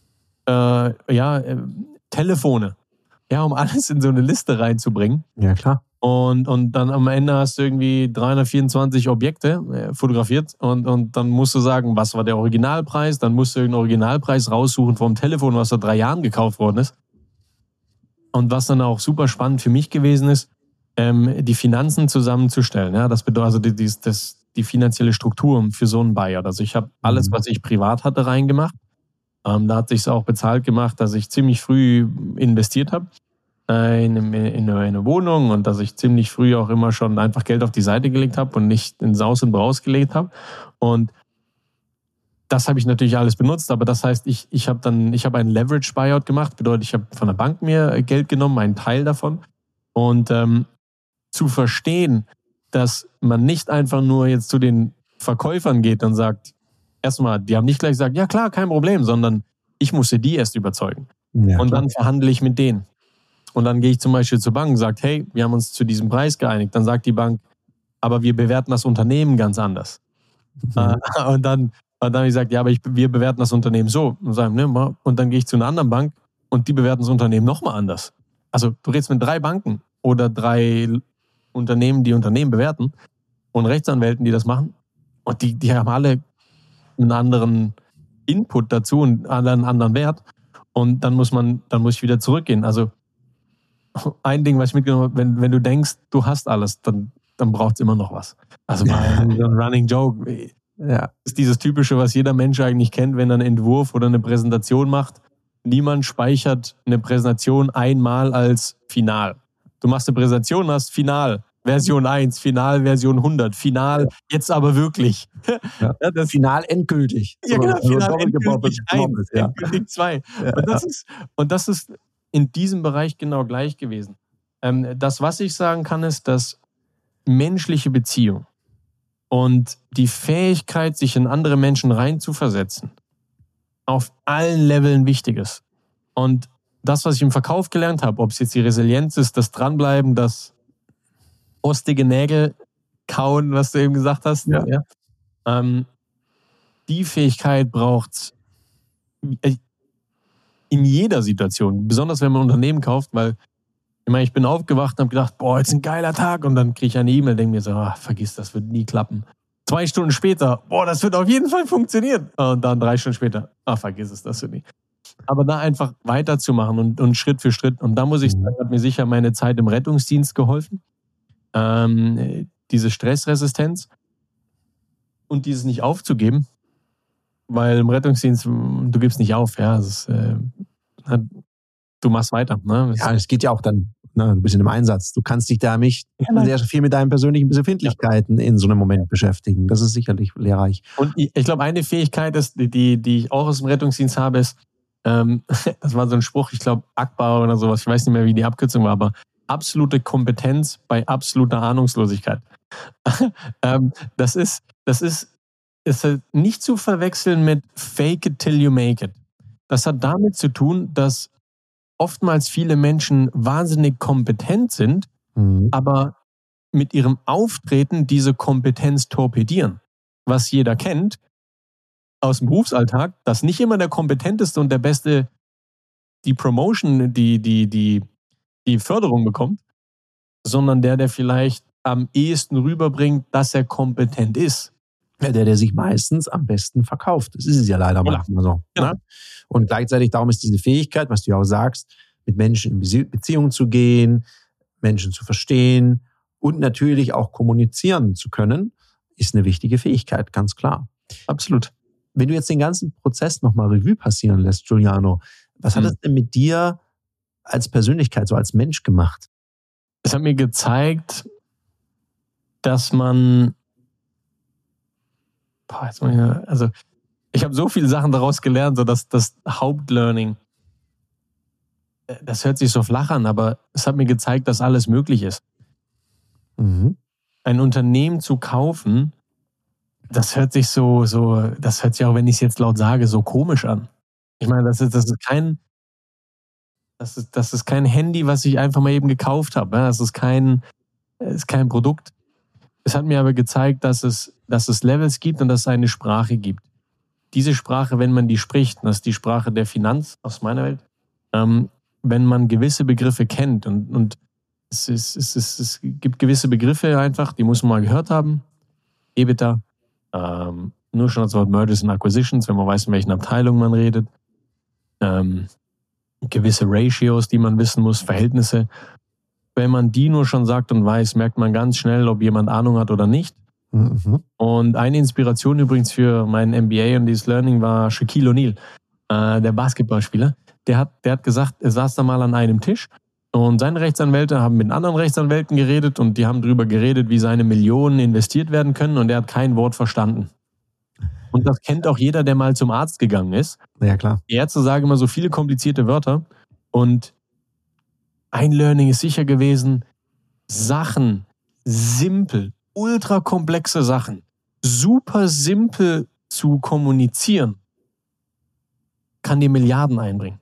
Äh, ja, äh, Telefone. Ja, um alles in so eine Liste reinzubringen. Ja, klar. Und, und dann am Ende hast du irgendwie dreihundertvierundzwanzig Objekte äh, fotografiert und, und dann musst du sagen, was war der Originalpreis, dann musst du irgendeinen Originalpreis raussuchen vom Telefon, was vor drei Jahren gekauft worden ist. Und was dann auch super spannend für mich gewesen ist, ähm, die Finanzen zusammenzustellen. Ja, das bedeutet also die, die, das, die finanzielle Struktur für so einen Buyout. Also ich habe alles, was ich privat hatte, reingemacht. Ähm, da hat sich auch bezahlt gemacht, dass ich ziemlich früh investiert habe äh, in, in, in eine Wohnung und dass ich ziemlich früh auch immer schon einfach Geld auf die Seite gelegt habe und nicht in Saus und Braus gelegt habe. Und das habe ich natürlich alles benutzt, aber das heißt, ich, ich habe dann, ich habe einen Leverage-Buyout gemacht, bedeutet, ich habe von der Bank mir Geld genommen, einen Teil davon. Und ähm, zu verstehen, dass man nicht einfach nur jetzt zu den Verkäufern geht und sagt, erstmal, die haben nicht gleich gesagt, ja klar, kein Problem, sondern ich musste die erst überzeugen. Ja, und klar. Dann verhandle ich mit denen. Und dann gehe ich zum Beispiel zur Bank und sage, hey, wir haben uns zu diesem Preis geeinigt. Dann sagt die Bank, aber wir bewerten das Unternehmen ganz anders. Mhm. Und dann, und dann habe ich gesagt, ja, aber ich, wir bewerten das Unternehmen so. Und, sagen, ne, und dann gehe ich zu einer anderen Bank und die bewerten das Unternehmen nochmal anders. Also du redest mit drei Banken oder drei Unternehmen, die Unternehmen bewerten und Rechtsanwälten, die das machen. Und die, die haben alle einen anderen Input dazu und einen anderen Wert. Und dann muss man, dann muss ich wieder zurückgehen. Also ein Ding, was ich mitgenommen habe, wenn, wenn du denkst, du hast alles, dann, dann braucht es immer noch was. Also mal so ein Running Joke. Ja. Ist dieses Typische, was jeder Mensch eigentlich kennt, wenn er einen Entwurf oder eine Präsentation macht. Niemand speichert eine Präsentation einmal als Final. Du machst eine Präsentation, hast Final. Version eins, Final, Version hundert, Final, jetzt aber wirklich. Ja. Ja, das Final endgültig. Ja, genau, so, Final endgültig eins, ja. Endgültig zwei. Ja. Und, das ist, und das ist in diesem Bereich genau gleich gewesen. Ähm, das, was ich sagen kann, ist, dass menschliche Beziehung und die Fähigkeit, sich in andere Menschen reinzuversetzen, auf allen Leveln wichtig ist. Und das, was ich im Verkauf gelernt habe, ob es jetzt die Resilienz ist, das Dranbleiben, das rostige Nägel kauen, was du eben gesagt hast. Ja. Ja. Ähm, die Fähigkeit braucht es in jeder Situation, besonders wenn man ein Unternehmen kauft, weil ich meine, ich bin aufgewacht und habe gedacht, boah, jetzt ein geiler Tag und dann kriege ich eine E-Mail und denke mir so, ach, vergiss, das wird nie klappen. Zwei Stunden später, boah, das wird auf jeden Fall funktionieren. Und dann drei Stunden später, ach, vergiss es, das wird nie. Aber da einfach weiterzumachen und, und Schritt für Schritt. Und da muss ich sagen, hat mir sicher meine Zeit im Rettungsdienst geholfen. Ähm, diese Stressresistenz und dieses nicht aufzugeben, weil im Rettungsdienst, du gibst nicht auf, ja, ist, äh, du machst weiter. Ne? Ja, es geht ja auch dann, ne, du bist in einem Einsatz, du kannst dich da nicht ja, sehr viel mit deinen persönlichen Befindlichkeiten ja. in so einem Moment beschäftigen, das ist sicherlich lehrreich. Und ich, ich glaube, eine Fähigkeit, ist, die, die, die ich auch aus dem Rettungsdienst habe, ist, ähm, das war so ein Spruch, ich glaube Akbar oder sowas, ich weiß nicht mehr, wie die Abkürzung war, aber absolute Kompetenz bei absoluter Ahnungslosigkeit. ähm, das ist, das ist, ist nicht zu verwechseln mit fake it till you make it. Das hat damit zu tun, dass oftmals viele Menschen wahnsinnig kompetent sind, mhm. aber mit ihrem Auftreten diese Kompetenz torpedieren. Was jeder kennt aus dem Berufsalltag, dass nicht immer der Kompetenteste und der Beste die Promotion, die, die, die die Förderung bekommt, sondern der, der vielleicht am ehesten rüberbringt, dass er kompetent ist. Ja, der, der sich meistens am besten verkauft. Das ist es ja leider ja. manchmal so. Genau. Und gleichzeitig darum ist diese Fähigkeit, was du ja auch sagst, mit Menschen in Beziehung zu gehen, Menschen zu verstehen und natürlich auch kommunizieren zu können, ist eine wichtige Fähigkeit, ganz klar. Absolut. Wenn du jetzt den ganzen Prozess nochmal Revue passieren lässt, Giuliano, was hm. hat es denn mit dir als Persönlichkeit, so als Mensch gemacht? Es hat mir gezeigt, dass man, boah, jetzt mal hier, also ich habe so viele Sachen daraus gelernt, so dass das Hauptlearning, das hört sich so flach an, aber es hat mir gezeigt, dass alles möglich ist. Mhm. Ein Unternehmen zu kaufen, das hört sich so, so, das hört sich auch, wenn ich es jetzt laut sage, so komisch an. Ich meine, das ist, das ist kein Das ist, das ist kein Handy, was ich einfach mal eben gekauft habe. Das ist kein, das ist kein Produkt. Es hat mir aber gezeigt, dass es, dass es Levels gibt und dass es eine Sprache gibt. Diese Sprache, wenn man die spricht, das ist die Sprache der Finanz aus meiner Welt, ähm, wenn man gewisse Begriffe kennt und, und es, ist, es, ist, es gibt gewisse Begriffe einfach, die muss man mal gehört haben. EBITDA, ähm, nur schon das Wort Mergers and Acquisitions, wenn man weiß, in welchen Abteilungen man redet. Ähm, gewisse Ratios, die man wissen muss, Verhältnisse. Wenn man die nur schon sagt und weiß, merkt man ganz schnell, ob jemand Ahnung hat oder nicht. Mhm. Und eine Inspiration übrigens für mein M B A und dieses Learning war Shaquille O'Neal, äh, der Basketballspieler. Der hat, der hat gesagt, er saß da mal an einem Tisch und seine Rechtsanwälte haben mit anderen Rechtsanwälten geredet und die haben darüber geredet, wie seine Millionen investiert werden können und er hat kein Wort verstanden. Und das kennt auch jeder, der mal zum Arzt gegangen ist. Ja, klar. Die Ärzte sagen immer so viele komplizierte Wörter und ein Learning ist sicher gewesen, Sachen, simpel, ultra komplexe Sachen, super simpel zu kommunizieren, kann dir Milliarden einbringen.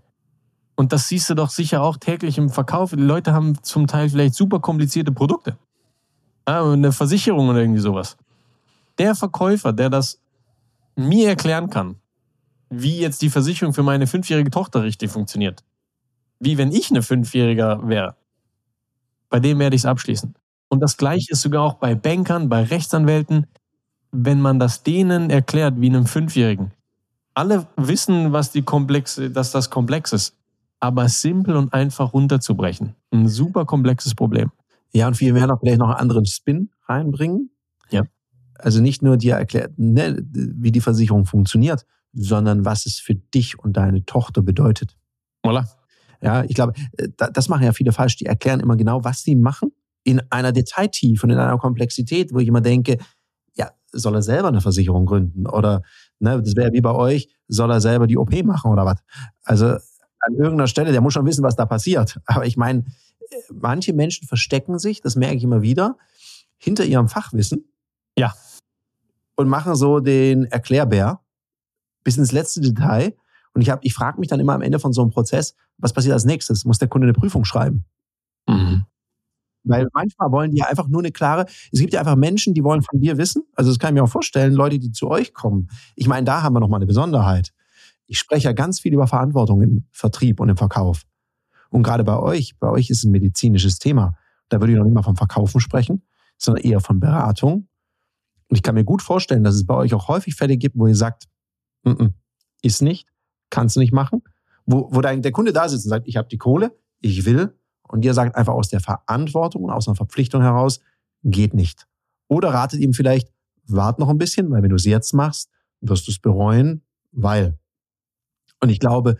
Und das siehst du doch sicher auch täglich im Verkauf. Die Leute haben zum Teil vielleicht super komplizierte Produkte. Ja, eine Versicherung oder irgendwie sowas. Der Verkäufer, der das mir erklären kann, wie jetzt die Versicherung für meine fünfjährige Tochter richtig funktioniert, wie wenn ich eine Fünfjähriger wäre, bei dem werde ich es abschließen. Und das Gleiche ist sogar auch bei Bankern, bei Rechtsanwälten, wenn man das denen erklärt wie einem Fünfjährigen. Alle wissen, was die komplexe, dass das komplex ist, aber simpel und einfach runterzubrechen. Ein super komplexes Problem. Ja, und wir werden auch vielleicht noch einen anderen Spin reinbringen. Ja. Also nicht nur dir erklärt, ne, wie die Versicherung funktioniert, sondern was es für dich und deine Tochter bedeutet. Voilà. Ja, ich glaube, das machen ja viele falsch. Die erklären immer genau, was sie machen, in einer Detailtiefe und in einer Komplexität, wo ich immer denke, ja, soll er selber eine Versicherung gründen? Oder, ne, das wäre wie bei euch, soll er selber die O P machen oder was? Also an irgendeiner Stelle, der muss schon wissen, was da passiert. Aber ich meine, manche Menschen verstecken sich, das merke ich immer wieder, hinter ihrem Fachwissen. Ja. Und machen so den Erklärbär bis ins letzte Detail. Und ich, hab, ich frage mich dann immer am Ende von so einem Prozess, was passiert als nächstes? Muss der Kunde eine Prüfung schreiben? Mhm. Weil manchmal wollen die ja einfach nur eine klare, es gibt ja einfach Menschen, die wollen von dir wissen, also das kann ich mir auch vorstellen, Leute, die zu euch kommen. Ich meine, da haben wir nochmal eine Besonderheit. Ich spreche ja ganz viel über Verantwortung im Vertrieb und im Verkauf. Und gerade bei euch, bei euch ist ein medizinisches Thema. Da würde ich noch nicht mal vom Verkaufen sprechen, sondern eher von Beratung. Und ich kann mir gut vorstellen, dass es bei euch auch häufig Fälle gibt, wo ihr sagt, N-n, ist nicht, kannst du nicht machen. Wo, wo der, der Kunde da sitzt und sagt, ich habe die Kohle, ich will. Und ihr sagt einfach aus der Verantwortung und aus einer Verpflichtung heraus, geht nicht. Oder ratet ihm vielleicht, wart noch ein bisschen, weil wenn du es jetzt machst, wirst du es bereuen, weil. Und ich glaube,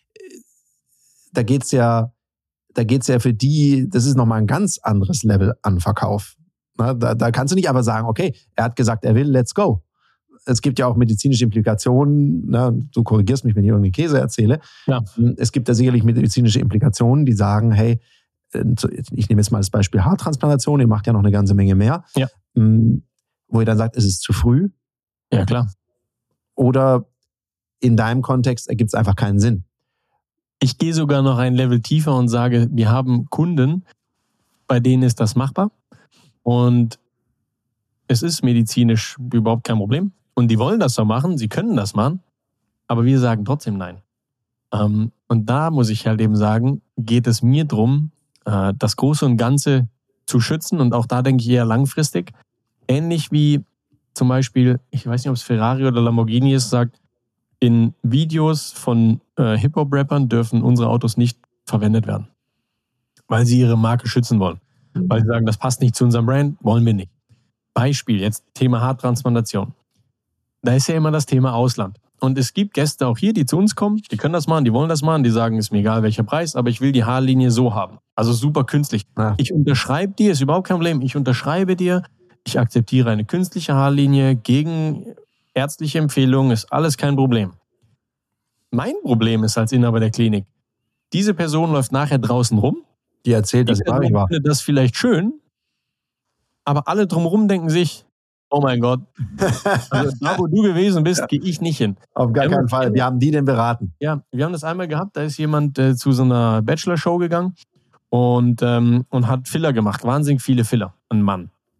da geht's ja, da geht's ja für die, das ist nochmal ein ganz anderes Level an Verkauf. Da, da kannst du nicht einfach sagen, okay, er hat gesagt, er will, let's go. Es gibt ja auch medizinische Implikationen, ne, du korrigierst mich, wenn ich irgendeinen Käse erzähle. Ja. Es gibt ja sicherlich medizinische Implikationen, die sagen, hey, ich nehme jetzt mal das Beispiel Haartransplantation, ihr macht ja noch eine ganze Menge mehr, ja. Wo ihr dann sagt, es ist zu früh. Ja, klar. Oder in deinem Kontext ergibt es einfach keinen Sinn. Ich gehe sogar noch ein Level tiefer und sage, wir haben Kunden, bei denen ist das machbar und es ist medizinisch überhaupt kein Problem und die wollen das so machen, sie können das machen, aber wir sagen trotzdem nein. Und da muss ich halt eben sagen, geht es mir drum, das Große und Ganze zu schützen und auch da denke ich eher langfristig. Ähnlich wie zum Beispiel, ich weiß nicht, ob es Ferrari oder Lamborghini ist, sagt, in Videos von äh, Hip-Hop-Rappern dürfen unsere Autos nicht verwendet werden, weil sie ihre Marke schützen wollen. Weil sie sagen, das passt nicht zu unserem Brand, wollen wir nicht. Beispiel, jetzt Thema Haartransplantation. Da ist ja immer das Thema Ausland. Und es gibt Gäste auch hier, die zu uns kommen, die können das machen, die wollen das machen, die sagen, ist mir egal welcher Preis, aber ich will die Haarlinie so haben. Also super künstlich. Ja. Ich unterschreibe dir, ist überhaupt kein Problem, ich unterschreibe dir, ich akzeptiere eine künstliche Haarlinie gegen ärztliche Empfehlungen, ist alles kein Problem. Mein Problem ist als Inhaber der Klinik, diese Person läuft nachher draußen rum, die erzählt, dass ich war. findet das vielleicht schön, aber alle drumherum denken sich, oh mein Gott, also da, wo du gewesen bist, ja. gehe ich nicht hin. Auf gar keinen Fall. Wie haben die denn beraten? Ja, wir haben das einmal gehabt, da ist jemand äh, zu so einer Bachelor-Show gegangen und, ähm, und hat Filler gemacht, wahnsinnig viele Filler, ein Mann.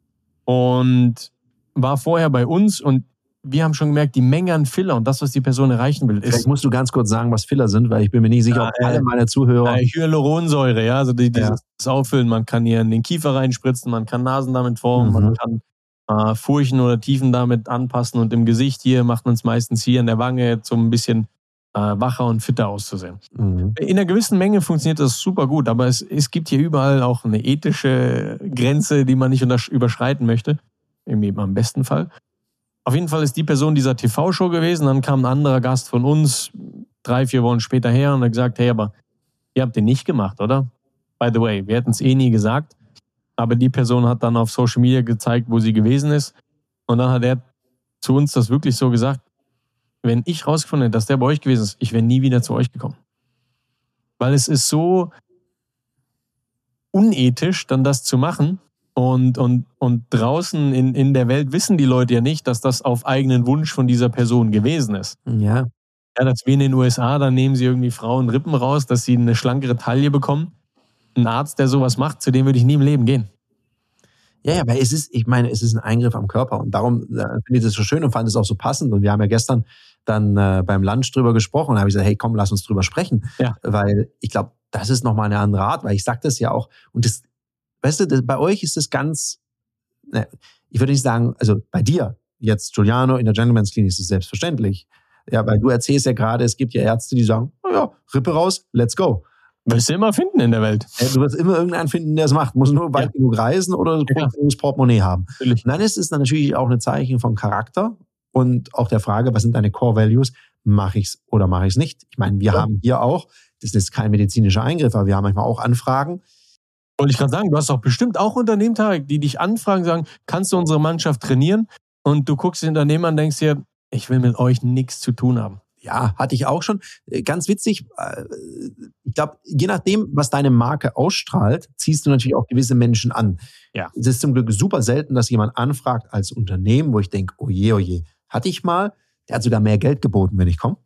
und war vorher bei uns und wir haben schon gemerkt, die Menge an Filler und das, was die Person erreichen will, ist... Vielleicht musst du ganz kurz sagen, was Filler sind, weil ich bin mir nicht sicher, ja, ob alle meine Zuhörer... Äh, Hyaluronsäure, ja, also die, dieses ja. Auffüllen, man kann hier in den Kiefer reinspritzen, man kann Nasen damit formen, mhm. man kann äh, Furchen oder Tiefen damit anpassen und im Gesicht hier macht man es meistens hier in der Wange, um ein bisschen äh, wacher und fitter auszusehen. Mhm. In einer gewissen Menge funktioniert das super gut, aber es, es gibt hier überall auch eine ethische Grenze, die man nicht überschreiten möchte, im am besten Fall. Auf jeden Fall ist die Person dieser T V-Show gewesen, dann kam ein anderer Gast von uns drei, vier Wochen später her und hat gesagt, hey, aber ihr habt den nicht gemacht, oder? By the way, wir hätten es eh nie gesagt, aber die Person hat dann auf Social Media gezeigt, wo sie gewesen ist und dann hat er zu uns das wirklich so gesagt, wenn ich rausgefunden hätte, dass der bei euch gewesen ist, ich wäre nie wieder zu euch gekommen. Weil es ist so unethisch, dann das zu machen. Und, und, und draußen in, in der Welt wissen die Leute ja nicht, dass das auf eigenen Wunsch von dieser Person gewesen ist. Ja. Ja, dass wir in den U S A, da nehmen sie irgendwie Frauen Rippen raus, dass sie eine schlankere Taille bekommen. Ein Arzt, der sowas macht, zu dem würde ich nie im Leben gehen. Ja, ja, weil es ist, ich meine, es ist ein Eingriff am Körper und darum äh, finde ich das so schön und fand es auch so passend. Und wir haben ja gestern dann äh, beim Lunch drüber gesprochen und habe ich gesagt, hey, komm, lass uns drüber sprechen. Ja. Weil ich glaube, das ist nochmal eine andere Art, weil ich sage das ja auch und das weißt du, das, bei euch ist es ganz, ne, ich würde nicht sagen, also bei dir, jetzt Giuliano in der Gentleman's Clinic ist es selbstverständlich. Ja, weil du erzählst ja gerade, es gibt ja Ärzte, die sagen, oh ja, Rippe raus, let's go. Wirst du immer finden in der Welt. Ja, du wirst immer irgendeinen finden, der es macht. Muss nur weit ja. genug reisen oder ein ja. großes Portemonnaie haben. Natürlich. Und dann ist es dann natürlich auch ein Zeichen von Charakter und auch der Frage, was sind deine Core Values? Mache ich es oder mache ich es nicht? Ich meine, wir ja. haben hier auch, das ist kein medizinischer Eingriff, aber wir haben manchmal auch Anfragen. Wollte ich gerade sagen, du hast doch bestimmt auch Unternehmen, Tarek, die dich anfragen, sagen, kannst du unsere Mannschaft trainieren? Und du guckst den Unternehmen an und denkst dir, ich will mit euch nichts zu tun haben. Ja, hatte ich auch schon. Ganz witzig, ich glaube, je nachdem, was deine Marke ausstrahlt, ziehst du natürlich auch gewisse Menschen an. Ja. Es ist zum Glück super selten, dass jemand anfragt als Unternehmen, wo ich denke, oh je, oh je. Hatte ich mal, der hat sogar mehr Geld geboten, wenn ich komme.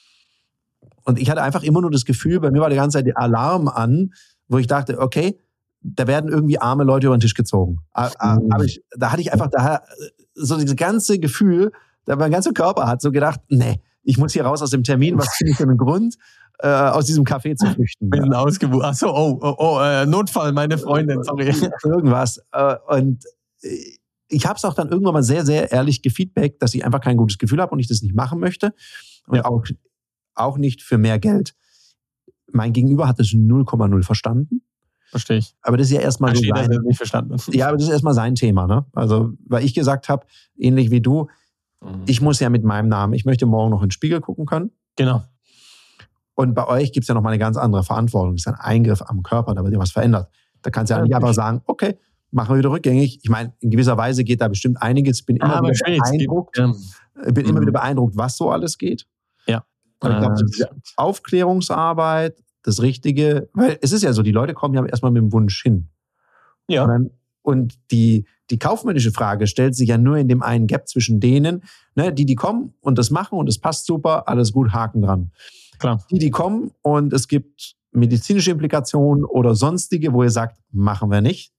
Und ich hatte einfach immer nur das Gefühl, bei mir war die ganze Zeit der Alarm an, wo ich dachte, okay, da werden irgendwie arme Leute über den Tisch gezogen. Aber ich, da hatte ich einfach da so dieses ganze Gefühl, da mein ganzer Körper hat so gedacht, nee, ich muss hier raus aus dem Termin, was finde ich für einen Grund, äh, aus diesem Café zu flüchten. Bin ausgebucht. Achso, oh, oh, oh äh, Notfall, meine Freundin, sorry. Irgendwas. Äh, und ich habe es auch dann irgendwann mal sehr, sehr ehrlich gefeedbackt, dass ich einfach kein gutes Gefühl habe und ich das nicht machen möchte. Und ja. auch, auch nicht für mehr Geld. Mein Gegenüber hat das null Komma null verstanden. Verstehe ich. Aber das ist ja erstmal so sein, das nicht verstanden. Ja, aber das ist erstmal sein Thema, ne? Also, weil ich gesagt habe, ähnlich wie du, mhm. ich muss ja mit meinem Namen, ich möchte morgen noch in den Spiegel gucken können. Genau. Und bei euch gibt es ja nochmal eine ganz andere Verantwortung. Das ist ein Eingriff am Körper, da wird ja was verändert. Da kannst du ja, ja nicht einfach sagen, okay, machen wir wieder rückgängig. Ich meine, in gewisser Weise geht da bestimmt einiges. Ich bin immer, ah, wieder, beeindruckt, gibt, ja. bin mhm. immer wieder beeindruckt, was so alles geht. Ja. Und ich glaube, diese Aufklärungsarbeit, das Richtige, weil es ist ja so, die Leute kommen ja erstmal mit dem Wunsch hin. Ja. Und, dann, und die, die kaufmännische Frage stellt sich ja nur in dem einen Gap zwischen denen, ne, die, die kommen und das machen und es passt super, alles gut, Haken dran. Klar. Die, die kommen und es gibt medizinische Implikationen oder sonstige, wo ihr sagt, machen wir nicht,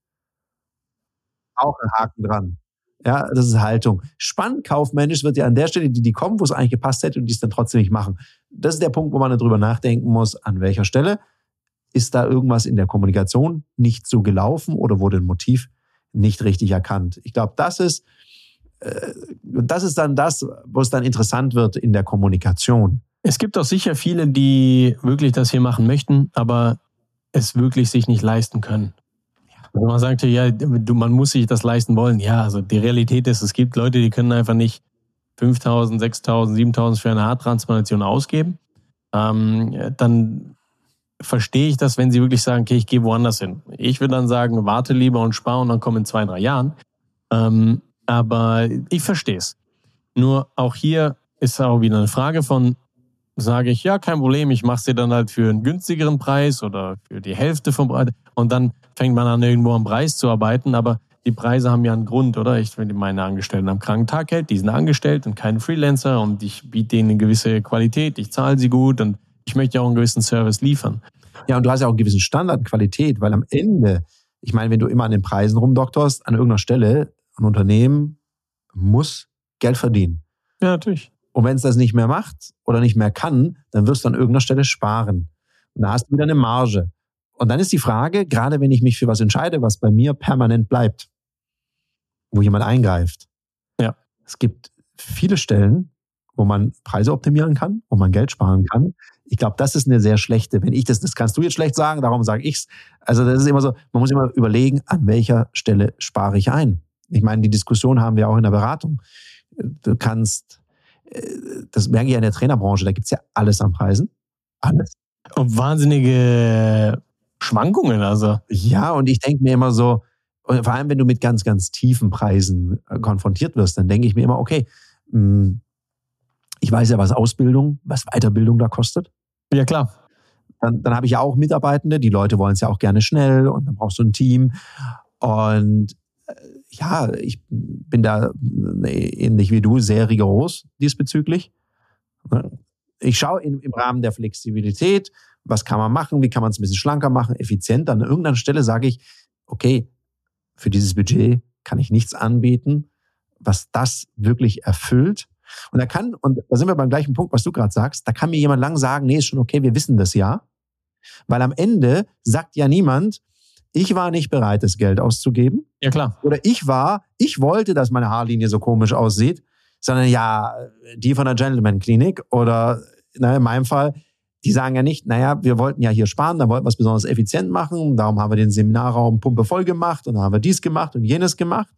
auch ein Haken dran. Ja, das ist Haltung. Spannend kaufmännisch wird ja an der Stelle, die, die kommen, wo es eigentlich gepasst hätte und die es dann trotzdem nicht machen. Das ist der Punkt, wo man darüber nachdenken muss, an welcher Stelle ist da irgendwas in der Kommunikation nicht so gelaufen oder wurde ein Motiv nicht richtig erkannt. Ich glaube, das ist, äh, das ist dann das, wo es dann interessant wird in der Kommunikation. Es gibt auch sicher viele, die wirklich das hier machen möchten, aber es wirklich sich nicht leisten können. Also man sagt ja, man muss sich das leisten wollen. Ja, also die Realität ist, es gibt Leute, die können einfach nicht fünftausend, sechstausend, siebentausend für eine Haartransplantation ausgeben. Ähm, dann verstehe ich das, wenn sie wirklich sagen, okay, ich gehe woanders hin. Ich würde dann sagen, warte lieber und spare und dann komm in zwei, drei Jahren. Ähm, aber ich verstehe es. Nur auch hier ist auch wieder eine Frage von, sage ich, ja, kein Problem, ich mache es dir dann halt für einen günstigeren Preis oder für die Hälfte vom Preis. Und dann fängt man an, irgendwo am Preis zu arbeiten, aber die Preise haben ja einen Grund, oder? Ich finde, meine Angestellten am Krankentaggeld, die sind angestellt und kein Freelancer und ich biete denen eine gewisse Qualität, ich zahle sie gut und ich möchte ja auch einen gewissen Service liefern. Ja, und du hast ja auch einen gewissen Standard und Qualität, weil am Ende, ich meine, wenn du immer an den Preisen rumdoktorst, an irgendeiner Stelle, ein Unternehmen muss Geld verdienen. Ja, natürlich. Und wenn es das nicht mehr macht oder nicht mehr kann, dann wirst du an irgendeiner Stelle sparen. Und da hast du wieder eine Marge. Und dann ist die Frage, gerade wenn ich mich für was entscheide, was bei mir permanent bleibt, wo jemand eingreift. Ja. Es gibt viele Stellen, wo man Preise optimieren kann, wo man Geld sparen kann. Ich glaube, das ist eine sehr schlechte, wenn ich das, das kannst du jetzt schlecht sagen, darum sage ich's. Also das ist immer so, man muss immer überlegen, an welcher Stelle spare ich ein. Ich meine, die Diskussion haben wir auch in der Beratung. Du kannst, das merke ich ja in der Trainerbranche, da gibt's ja alles an Preisen. Alles. Und wahnsinnige Schwankungen, also. Ja, und ich denke mir immer so, vor allem wenn du mit ganz, ganz tiefen Preisen konfrontiert wirst, dann denke ich mir immer, okay, ich weiß ja, was Ausbildung, was Weiterbildung da kostet. Ja, klar. Dann, dann habe ich ja auch Mitarbeitende, die Leute wollen es ja auch gerne schnell und dann brauchst du ein Team. Und ja, ich bin da ähnlich wie du sehr rigoros diesbezüglich. Ich schaue im, im Rahmen der Flexibilität, was kann man machen, wie kann man es ein bisschen schlanker machen, effizienter. An irgendeiner Stelle sage ich, okay, für dieses Budget kann ich nichts anbieten, was das wirklich erfüllt. Und da kann, und da sind wir beim gleichen Punkt, was du gerade sagst, da kann mir jemand lang sagen, nee, ist schon okay, wir wissen das ja. Weil am Ende sagt ja niemand, ich war nicht bereit, das Geld auszugeben. Ja, klar. Oder ich war, ich wollte, dass meine Haarlinie so komisch aussieht, sondern ja, die von der Gentleman-Klinik oder na, in meinem Fall, die sagen ja nicht, naja, wir wollten ja hier sparen, da wollten wir es besonders effizient machen, darum haben wir den Seminarraum Pumpe voll gemacht und dann haben wir dies gemacht und jenes gemacht.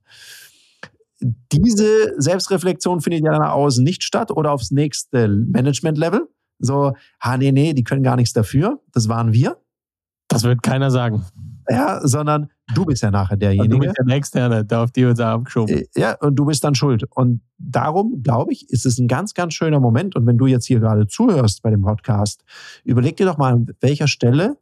Diese Selbstreflexion findet ja nach außen nicht statt oder aufs nächste Management-Level. So, ha, nee, nee, die können gar nichts dafür, das waren wir. Das wird keiner sagen. Ja, sondern du bist ja nachher derjenige. Du bist ja der Externe, der auf die wird abgeschoben. Ja, und du bist dann schuld. Und darum, glaube ich, ist es ein ganz, ganz schöner Moment. Und wenn du jetzt hier gerade zuhörst bei dem Podcast, überleg dir doch mal, an welcher Stelle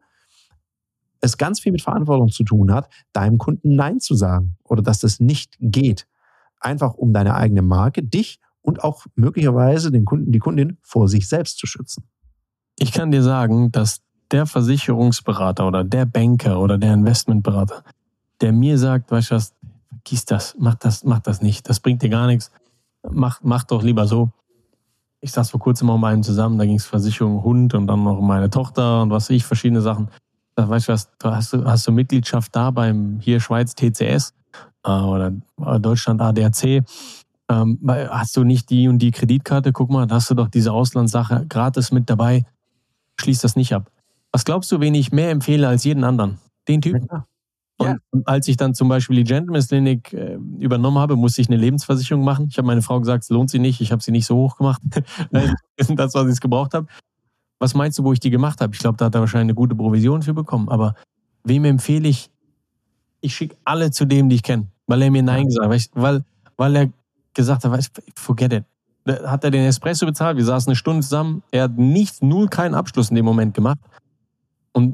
es ganz viel mit Verantwortung zu tun hat, deinem Kunden Nein zu sagen oder dass das nicht geht. Einfach um deine eigene Marke, dich und auch möglicherweise den Kunden, die Kundin vor sich selbst zu schützen. Ich kann dir sagen, dass der Versicherungsberater oder der Banker oder der Investmentberater, der mir sagt, weißt du was, vergiss das, mach das, mach das nicht, das bringt dir gar nichts, mach, mach doch lieber so. Ich saß vor kurzem auch mit einem zusammen, da ging es Versicherung, Hund und dann noch um meine Tochter und was weiß ich, verschiedene Sachen. Da weißt du was, du hast, hast du Mitgliedschaft da beim hier Schweiz T C S äh, oder Deutschland A D A C, ähm, hast du nicht die und die Kreditkarte, guck mal, da hast du doch diese Auslandssache gratis mit dabei, schließ das nicht ab. Was glaubst du, wen ich mehr empfehle als jeden anderen? Den Typen. Ja. Und, ja. und als ich dann zum Beispiel die Gentleman's Clinic äh, übernommen habe, musste ich eine Lebensversicherung machen. Ich habe meine Frau gesagt, es lohnt sie nicht. Ich habe sie nicht so hoch gemacht. Das, was ich gebraucht habe. Was meinst du, wo ich die gemacht habe? Ich glaube, da hat er wahrscheinlich eine gute Provision für bekommen. Aber wem empfehle ich? Ich schicke alle zu dem, die ich kenne. Weil er mir Nein gesagt hat. Weil, weil er gesagt hat, forget it. Da hat er den Espresso bezahlt. Wir saßen eine Stunde zusammen. Er hat nichts, null, keinen Abschluss in dem Moment gemacht. Und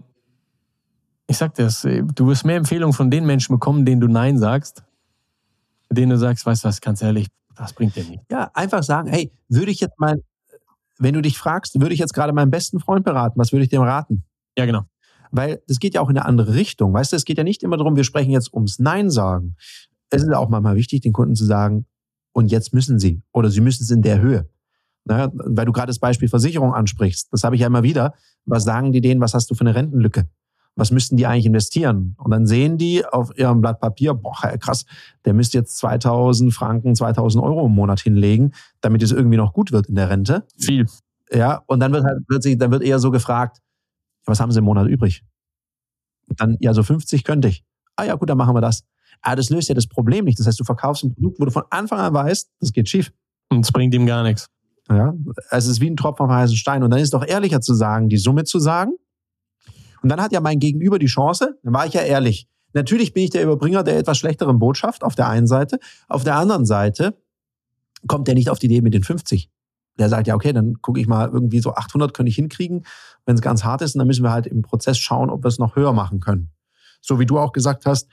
ich sag dir das, du wirst mehr Empfehlungen von den Menschen bekommen, denen du Nein sagst, denen du sagst, weißt du was, ganz ehrlich, das bringt dir nichts. Ja, einfach sagen, hey, würde ich jetzt mal, wenn du dich fragst, würde ich jetzt gerade meinen besten Freund beraten, was würde ich dem raten? Ja, genau. Weil das geht ja auch in eine andere Richtung, weißt du, es geht ja nicht immer darum, wir sprechen jetzt ums Nein sagen. Es ist auch manchmal wichtig, den Kunden zu sagen, und jetzt müssen sie, oder sie müssen es in der Höhe. Naja, weil du gerade das Beispiel Versicherung ansprichst, das habe ich ja immer wieder. Was sagen die denen, was hast du für eine Rentenlücke? Was müssten die eigentlich investieren? Und dann sehen die auf ihrem Blatt Papier, boah, krass, der müsste jetzt zweitausend Franken, zweitausend Euro im Monat hinlegen, damit es irgendwie noch gut wird in der Rente. Viel. Ja, und dann wird halt, wird sich, dann wird eher so gefragt, was haben sie im Monat übrig? Und dann, ja, so fünfzig könnte ich. Ah ja, gut, dann machen wir das. Aber das löst ja das Problem nicht. Das heißt, du verkaufst ein Produkt, wo du von Anfang an weißt, das geht schief. Und es bringt ihm gar nichts. Ja, also es ist wie ein Tropfen auf einen heißen Stein. Und dann ist es doch ehrlicher zu sagen, die Summe zu sagen. Und dann hat ja mein Gegenüber die Chance, dann war ich ja ehrlich. Natürlich bin ich der Überbringer der etwas schlechteren Botschaft auf der einen Seite. Auf der anderen Seite kommt der nicht auf die Idee mit den fünfzig. Der sagt, ja okay, dann gucke ich mal irgendwie so achthundert könnte ich hinkriegen, wenn es ganz hart ist. Und dann müssen wir halt im Prozess schauen, ob wir es noch höher machen können. So wie du auch gesagt hast,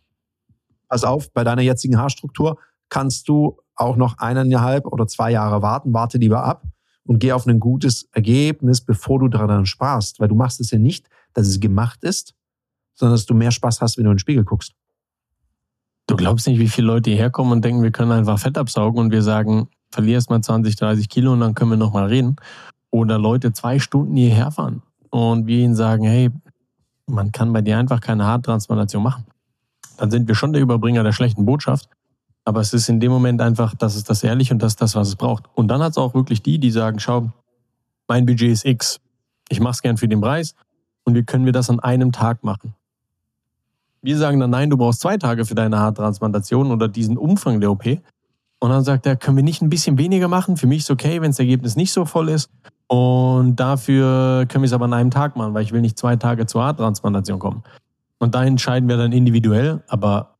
pass auf, bei deiner jetzigen Haarstruktur kannst du auch noch eineinhalb oder zwei Jahre warten, warte lieber ab und geh auf ein gutes Ergebnis, bevor du daran sparst. Weil du machst es ja nicht, dass es gemacht ist, sondern dass du mehr Spaß hast, wenn du in den Spiegel guckst. Du glaubst nicht, wie viele Leute hierher kommen und denken, wir können einfach Fett absaugen und wir sagen, verlier erst mal zwanzig, dreißig Kilo und dann können wir nochmal reden. Oder Leute zwei Stunden hierher fahren und wir ihnen sagen, hey, man kann bei dir einfach keine Haartransplantation machen. Dann sind wir schon der Überbringer der schlechten Botschaft. Aber es ist in dem Moment einfach, das ist das Ehrliche und das ist das, was es braucht. Und dann hat es auch wirklich die, die sagen, schau, mein Budget ist X. Ich mache es gern für den Preis und wir können wir das an einem Tag machen. Wir sagen dann, nein, du brauchst zwei Tage für deine Haartransplantation oder diesen Umfang der O P. Und dann sagt er, können wir nicht ein bisschen weniger machen? Für mich ist okay, wenn das Ergebnis nicht so voll ist. Und dafür können wir es aber an einem Tag machen, weil ich will nicht zwei Tage zur Haartransplantation kommen. Und da entscheiden wir dann individuell, aber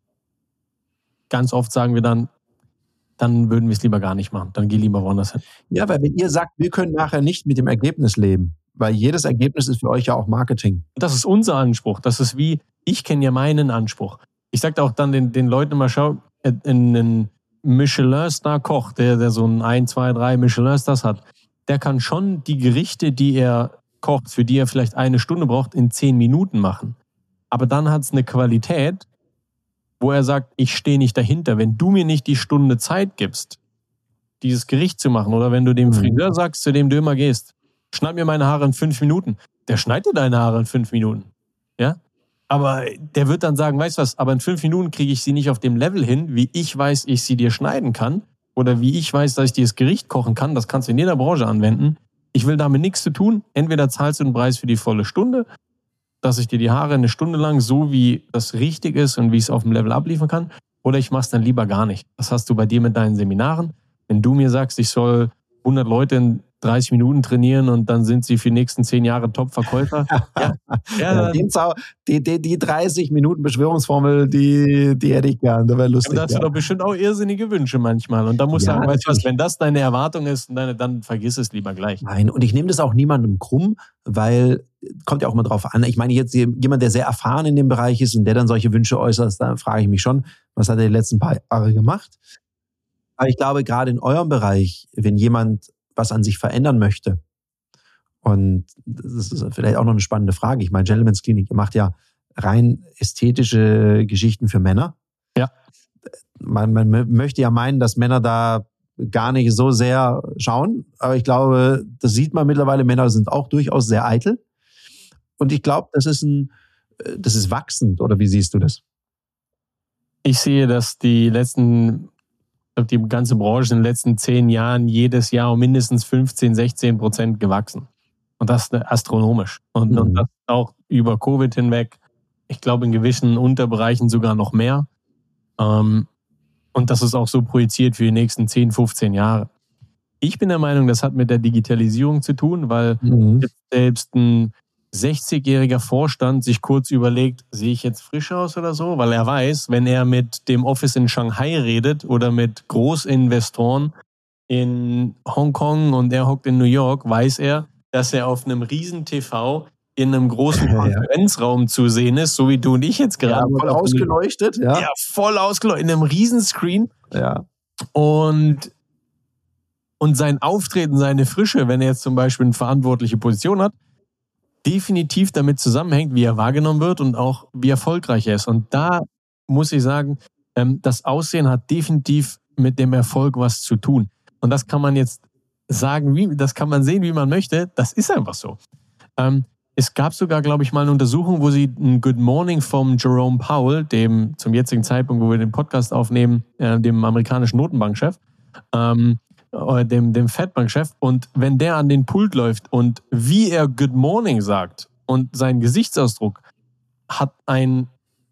ganz oft sagen wir dann, dann würden wir es lieber gar nicht machen. Dann geh lieber woanders hin. Ja, weil wenn ihr sagt, wir können nachher nicht mit dem Ergebnis leben, weil jedes Ergebnis ist für euch ja auch Marketing. Das ist unser Anspruch. Das ist wie, ich kenne ja meinen Anspruch. Ich sage auch dann den, den Leuten immer, schau, ein Michelin-Star-Koch, der, der so ein ein, zwei, drei Michelin-Stars hat, der kann schon die Gerichte, die er kocht, für die er vielleicht eine Stunde braucht, in zehn Minuten machen. Aber dann hat es eine Qualität, wo er sagt, ich stehe nicht dahinter. Wenn du mir nicht die Stunde Zeit gibst, dieses Gericht zu machen, oder wenn du dem Friseur sagst, zu dem du immer gehst, schneid mir meine Haare in fünf Minuten, der schneidet dir deine Haare in fünf Minuten. Ja? Aber der wird dann sagen, weißt du was, aber in fünf Minuten kriege ich sie nicht auf dem Level hin, wie ich weiß, ich sie dir schneiden kann, oder wie ich weiß, dass ich dir das Gericht kochen kann. Das kannst du in jeder Branche anwenden. Ich will damit nichts zu tun. Entweder zahlst du den Preis für die volle Stunde, dass ich dir die Haare eine Stunde lang so, wie das richtig ist und wie ich es auf dem Level abliefern kann, oder ich mache es dann lieber gar nicht. Das hast du bei dir mit deinen Seminaren. Wenn du mir sagst, ich soll hundert Leute in dreißig Minuten trainieren und dann sind sie für die nächsten zehn Jahre Top-Verkäufer. Ja, ja, ja, die, die, die dreißig Minuten Beschwörungsformel, die, die hätte ich gern. Das wäre lustig. Aber da hast ja. du doch bestimmt auch irrsinnige Wünsche manchmal. Und da musst du ja, sagen, weißt du was, wenn das deine Erwartung ist, dann, dann vergiss es lieber gleich. Nein, und ich nehme das auch niemandem krumm, weil, kommt ja auch mal drauf an. Ich meine, jetzt jemand, der sehr erfahren in dem Bereich ist und der dann solche Wünsche äußert, da frage ich mich schon, was hat er die letzten paar Jahre gemacht? Aber ich glaube, gerade in eurem Bereich, wenn jemand was an sich verändern möchte, und das ist vielleicht auch noch eine spannende Frage. Ich meine, Gentleman's Clinic macht ja rein ästhetische Geschichten für Männer. Ja. Man, man möchte ja meinen, dass Männer da gar nicht so sehr schauen. Aber ich glaube, das sieht man mittlerweile. Männer sind auch durchaus sehr eitel. Und ich glaube, das ist ein, das ist wachsend. Oder wie siehst du das? Ich sehe, dass die letzten Ich glaube, die ganze Branche in den letzten zehn Jahren jedes Jahr um mindestens fünfzehn, sechzehn Prozent gewachsen. Und das ist astronomisch. Und, mhm. und das auch über Covid hinweg. Ich glaube, in gewissen Unterbereichen sogar noch mehr. Ähm, und das ist auch so projiziert für die nächsten zehn, fünfzehn Jahre. Ich bin der Meinung, das hat mit der Digitalisierung zu tun, weil mhm. jetzt selbst ein sechzigjähriger Vorstand sich kurz überlegt, sehe ich jetzt frisch aus oder so? Weil er weiß, wenn er mit dem Office in Shanghai redet oder mit Großinvestoren in Hongkong und er hockt in New York, weiß er, dass er auf einem riesen T V in einem großen Konferenzraum zu sehen ist, so wie du und ich jetzt gerade. Ja, voll ausgeleuchtet, ja. Ja, voll ausgeleuchtet, in einem riesen Screen. Ja. Und, und sein Auftreten, seine Frische, wenn er jetzt zum Beispiel eine verantwortliche Position hat, definitiv damit zusammenhängt, wie er wahrgenommen wird und auch wie erfolgreich er ist. Und da muss ich sagen, das Aussehen hat definitiv mit dem Erfolg was zu tun. Und das kann man jetzt sagen, wie, das kann man sehen, wie man möchte. Das ist einfach so. Ähm, es gab sogar, glaube ich, mal eine Untersuchung, wo sie ein Good Morning vom Jerome Powell, dem zum jetzigen Zeitpunkt, wo wir den Podcast aufnehmen, äh, dem amerikanischen Notenbankchef, ähm, dem, dem Fed-Bankchef, und wenn der an den Pult läuft und wie er Good Morning sagt und sein Gesichtsausdruck hat ein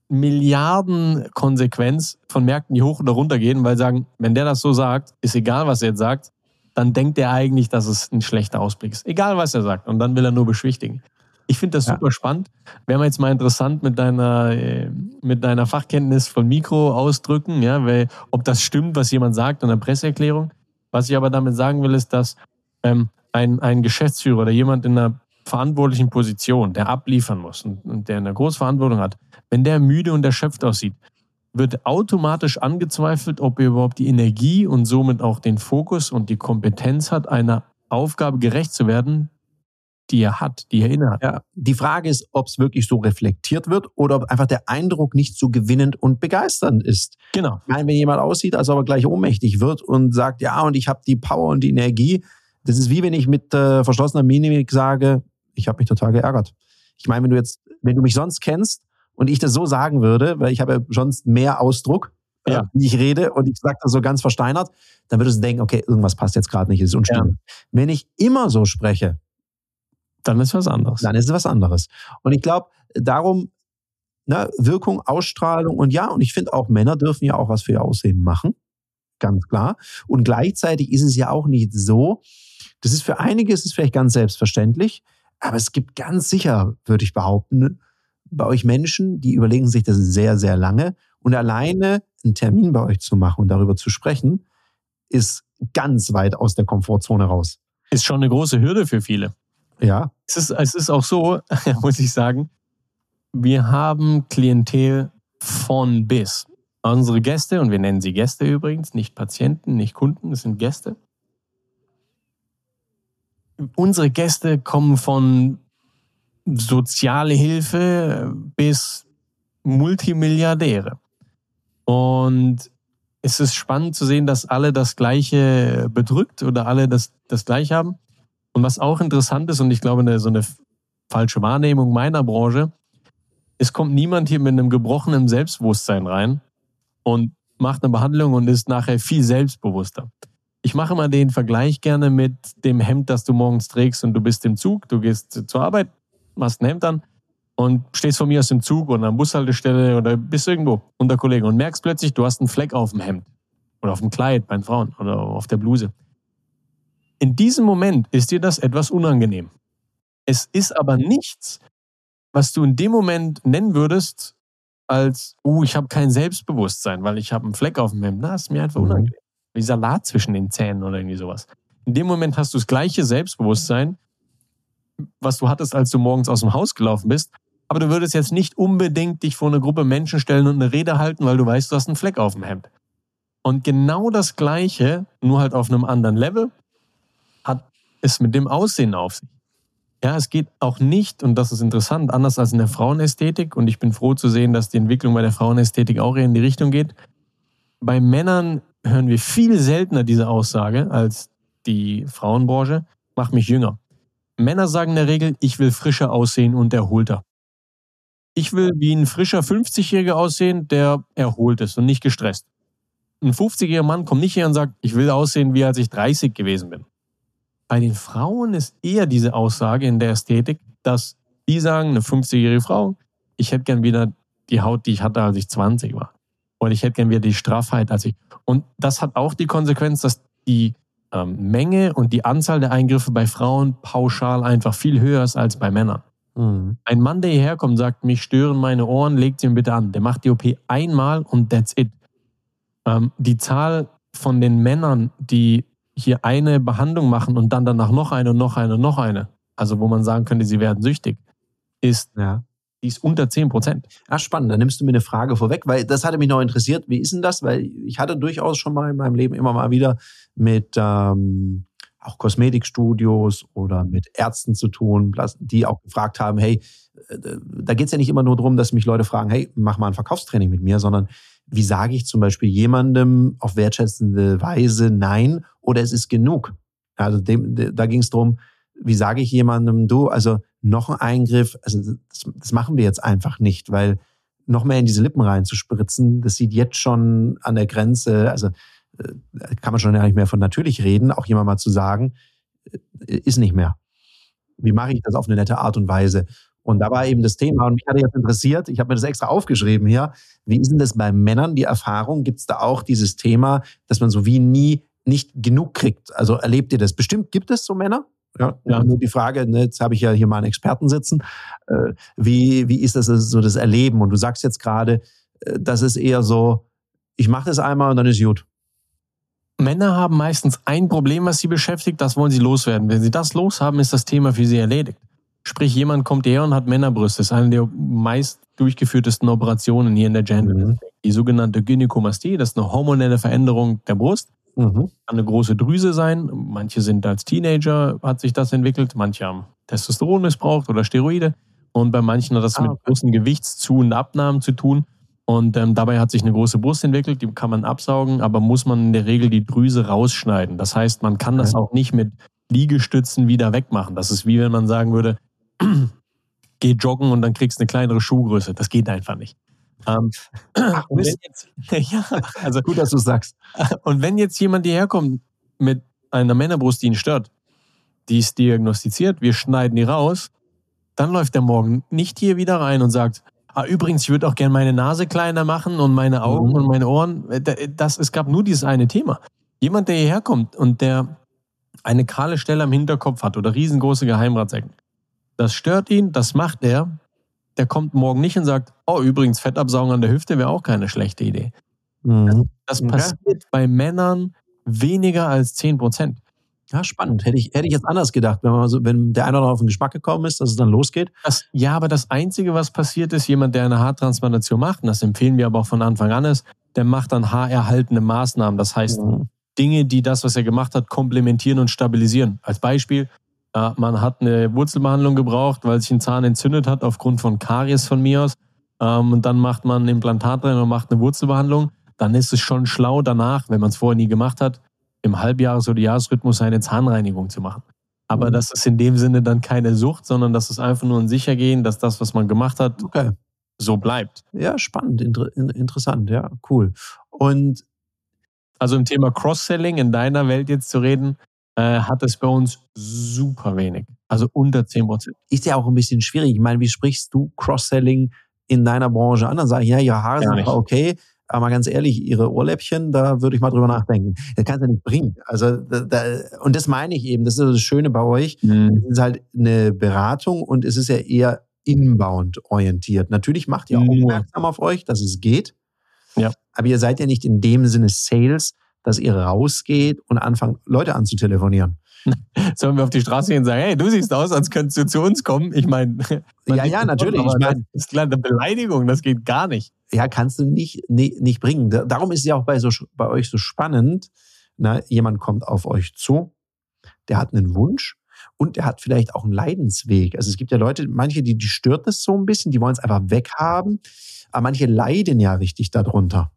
Milliardenkonsequenz von Märkten, die hoch oder runter gehen, weil sagen, wenn der das so sagt, ist egal, was er jetzt sagt, dann denkt er eigentlich, dass es ein schlechter Ausblick ist. Egal, was er sagt. Und dann will er nur beschwichtigen. Ich finde das ja super spannend. Wäre mal jetzt mal interessant mit deiner, mit deiner Fachkenntnis von Mikro ausdrücken, ja, weil, ob das stimmt, was jemand sagt in der Presseerklärung. Was ich aber damit sagen will, ist, dass ähm, ein, ein Geschäftsführer oder jemand in einer verantwortlichen Position, der abliefern muss und, und der eine große Verantwortung hat, wenn der müde und erschöpft aussieht, wird automatisch angezweifelt, ob er überhaupt die Energie und somit auch den Fokus und die Kompetenz hat, einer Aufgabe gerecht zu werden, die er hat, die er innehat. Ja, die Frage ist, ob es wirklich so reflektiert wird oder ob einfach der Eindruck nicht so gewinnend und begeisternd ist. Genau. Ich meine, wenn jemand aussieht, als ob er gleich ohnmächtig wird und sagt, ja, und ich habe die Power und die Energie, das ist wie wenn ich mit äh, verschlossener Mimik sage, ich habe mich total geärgert. Ich meine, wenn du jetzt, wenn du mich sonst kennst und ich das so sagen würde, weil ich habe ja sonst mehr Ausdruck, ja. äh, wie ich rede und ich sage das so ganz versteinert, dann würdest du denken, okay, irgendwas passt jetzt gerade nicht, ist unstimmig. Ja. Wenn ich immer so spreche, dann ist was anderes. Dann ist es was anderes. Und ich glaube, darum, ne, Wirkung, Ausstrahlung und ja, und ich finde auch, Männer dürfen ja auch was für ihr Aussehen machen. Ganz klar. Und gleichzeitig ist es ja auch nicht so, das ist für einige ist es vielleicht ganz selbstverständlich, aber es gibt ganz sicher, würde ich behaupten, bei euch Menschen, die überlegen sich das sehr, sehr lange und alleine einen Termin bei euch zu machen und darüber zu sprechen, ist ganz weit aus der Komfortzone raus. Ist schon eine große Hürde für viele. Ja. Es ist, es ist auch so, muss ich sagen, wir haben Klientel von bis. Unsere Gäste, und wir nennen sie Gäste übrigens, nicht Patienten, nicht Kunden, es sind Gäste. Unsere Gäste kommen von soziale Hilfe bis Multimilliardäre. Und es ist spannend zu sehen, dass alle das Gleiche bedrückt oder alle das, das Gleiche haben. Und was auch interessant ist, und ich glaube, eine, so eine falsche Wahrnehmung meiner Branche, es kommt niemand hier mit einem gebrochenen Selbstbewusstsein rein und macht eine Behandlung und ist nachher viel selbstbewusster. Ich mache mal den Vergleich gerne mit dem Hemd, das du morgens trägst und du bist im Zug, du gehst zur Arbeit, machst ein Hemd an und stehst von mir aus im Zug oder an der Bushaltestelle oder bist irgendwo unter Kollegen und merkst plötzlich, du hast einen Fleck auf dem Hemd oder auf dem Kleid bei den Frauen oder auf der Bluse. In diesem Moment ist dir das etwas unangenehm. Es ist aber nichts, was du in dem Moment nennen würdest als, uh, ich habe kein Selbstbewusstsein, weil ich habe einen Fleck auf dem Hemd. Na, ist mir einfach unangenehm. Wie Salat zwischen den Zähnen oder irgendwie sowas. In dem Moment hast du das gleiche Selbstbewusstsein, was du hattest, als du morgens aus dem Haus gelaufen bist. Aber du würdest jetzt nicht unbedingt dich vor eine Gruppe Menschen stellen und eine Rede halten, weil du weißt, du hast einen Fleck auf dem Hemd. Und genau das Gleiche, nur halt auf einem anderen Level, hat es mit dem Aussehen auf sich. Ja, es geht auch nicht, und das ist interessant, anders als in der Frauenästhetik, und ich bin froh zu sehen, dass die Entwicklung bei der Frauenästhetik auch eher in die Richtung geht. Bei Männern hören wir viel seltener diese Aussage als die Frauenbranche, mach mich jünger. Männer sagen in der Regel, ich will frischer aussehen und erholter. Ich will wie ein frischer fünfzigjähriger aussehen, der erholt ist und nicht gestresst. Ein fünfzigjähriger Mann kommt nicht her und sagt, ich will aussehen, wie als ich dreißig gewesen bin. Bei den Frauen ist eher diese Aussage in der Ästhetik, dass die sagen, eine fünfzigjährige Frau, ich hätte gern wieder die Haut, die ich hatte, als ich zwanzig war. Oder ich hätte gern wieder die Straffheit, als ich... Und das hat auch die Konsequenz, dass die ähm, Menge und die Anzahl der Eingriffe bei Frauen pauschal einfach viel höher ist als bei Männern. Mhm. Ein Mann, der hierher kommt, sagt, mich stören meine Ohren, legt sie ihm bitte an. Der macht die O P einmal und that's it. Ähm, die Zahl von den Männern, die hier eine Behandlung machen und dann danach noch eine und noch eine und noch eine, also wo man sagen könnte, sie werden süchtig, ist, ja. Die ist unter zehn Prozent. Ah, spannend, da nimmst du mir eine Frage vorweg, weil das hatte mich noch interessiert, wie ist denn das? Weil ich hatte durchaus schon mal in meinem Leben immer mal wieder mit ähm, auch Kosmetikstudios oder mit Ärzten zu tun, die auch gefragt haben, hey, da geht es ja nicht immer nur darum, dass mich Leute fragen, hey, mach mal ein Verkaufstraining mit mir, sondern wie sage ich zum Beispiel jemandem auf wertschätzende Weise nein oder es ist genug? Also dem, da ging es darum, wie sage ich jemandem, du, also noch ein Eingriff, also das, das machen wir jetzt einfach nicht, weil noch mehr in diese Lippen reinzuspritzen, das sieht jetzt schon an der Grenze, also kann man schon gar nicht mehr von natürlich reden, auch jemand mal zu sagen, ist nicht mehr. Wie mache ich das auf eine nette Art und Weise? Und da war eben das Thema und mich hatte jetzt interessiert, ich habe mir das extra aufgeschrieben hier, wie ist denn das bei Männern, die Erfahrung, gibt es da auch dieses Thema, dass man so wie nie nicht genug kriegt? Also erlebt ihr das? Bestimmt gibt es so Männer? Ja, ja. Nur die Frage, ne, jetzt habe ich ja hier mal einen Experten sitzen, äh, wie, wie ist das so das Erleben? Und du sagst jetzt gerade, äh, das ist eher so, ich mache das einmal und dann ist gut. Männer haben meistens ein Problem, was sie beschäftigt, das wollen sie loswerden. Wenn sie das loshaben, ist das Thema für sie erledigt. Sprich, jemand kommt her und hat Männerbrüste. Das ist eine der meist durchgeführtesten Operationen hier in der Gender. Mhm. Die sogenannte Gynäkomastie, das ist eine hormonelle Veränderung der Brust. Mhm. Kann eine große Drüse sein. Manche sind als Teenager, hat sich das entwickelt. Manche haben Testosteron missbraucht oder Steroide. Und bei manchen hat das Ah, mit okay. großen Gewichtszu- und Abnahmen zu tun. Und ähm, dabei hat sich eine große Brust entwickelt, die kann man absaugen, aber muss man in der Regel die Drüse rausschneiden. Das heißt, man kann das Okay. auch nicht mit Liegestützen wieder wegmachen. Das ist wie wenn man sagen würde, geh joggen und dann kriegst du eine kleinere Schuhgröße. Das geht einfach nicht. Ähm, Ach, und wenn Mist. jetzt, ja, also, Gut, dass du es sagst. und wenn jetzt jemand hierher kommt mit einer Männerbrust, die ihn stört, die ist diagnostiziert, wir schneiden die raus, dann läuft der morgen nicht hier wieder rein und sagt, ah, übrigens, ich würde auch gerne meine Nase kleiner machen und meine Augen Mhm. und meine Ohren. Das, es gab nur dieses eine Thema. Jemand, der hierher kommt und der eine kahle Stelle am Hinterkopf hat oder riesengroße Geheimratsecken, das stört ihn, das macht er, der kommt morgen nicht und sagt, oh, übrigens, Fettabsaugen an der Hüfte wäre auch keine schlechte Idee. Mhm. Das Okay. passiert bei Männern weniger als zehn Prozent. Ja, spannend. Hätte ich, hätte ich jetzt anders gedacht, wenn, man so, wenn der eine oder andere auf den Geschmack gekommen ist, dass es dann losgeht. Das, ja, aber das Einzige, was passiert ist, jemand, der eine Haartransplantation macht, und das empfehlen wir aber auch von Anfang an, ist, der macht dann haarerhaltende Maßnahmen. Das heißt, Mhm. Dinge, die das, was er gemacht hat, komplementieren und stabilisieren. Als Beispiel, äh, man hat eine Wurzelbehandlung gebraucht, weil sich ein Zahn entzündet hat aufgrund von Karies von mir aus. Ähm, und dann macht man ein Implantat drin und macht eine Wurzelbehandlung. Dann ist es schon schlau danach, wenn man es vorher nie gemacht hat, im Halbjahres- oder Jahresrhythmus eine Zahnreinigung zu machen. Aber Mhm. das ist in dem Sinne dann keine Sucht, sondern das ist einfach nur ein Sichergehen, dass das, was man gemacht hat, Okay. so bleibt. Ja, spannend, inter, in, interessant, ja, cool. Und Also im Thema Cross-Selling in deiner Welt jetzt zu reden, äh, hat es bei uns super wenig. Also unter zehn Prozent. ist ja auch ein bisschen schwierig. Ich meine, wie sprichst du Cross-Selling in deiner Branche an? Dann sage ich, ja, ihre Haare Gar sind nicht. zwar okay, aber mal ganz ehrlich, ihre Ohrläppchen, da würde ich mal drüber nachdenken. Das kannst du ja nicht bringen. Also, da, da, und das meine ich eben, das ist das Schöne bei euch. Mhm. Es ist halt eine Beratung und es ist ja eher inbound orientiert. Natürlich macht ihr Nur. aufmerksam auf euch, dass es geht. Ja. Aber ihr seid ja nicht in dem Sinne Sales, dass ihr rausgeht und anfangt, Leute anzutelefonieren. Sollen wir auf die Straße gehen und sagen, hey, du siehst aus, als könntest du zu uns kommen? Ich meine, Ja, ja, natürlich. Ich meine, das ist klar eine Beleidigung, das geht gar nicht. Ja, kannst du nicht, nicht, nicht bringen. Darum ist es ja auch bei, so, bei euch so spannend. Na, jemand kommt auf euch zu, der hat einen Wunsch und der hat vielleicht auch einen Leidensweg. Also es gibt ja Leute, manche, die, die stört es so ein bisschen, die wollen es einfach weghaben, aber manche leiden ja richtig darunter.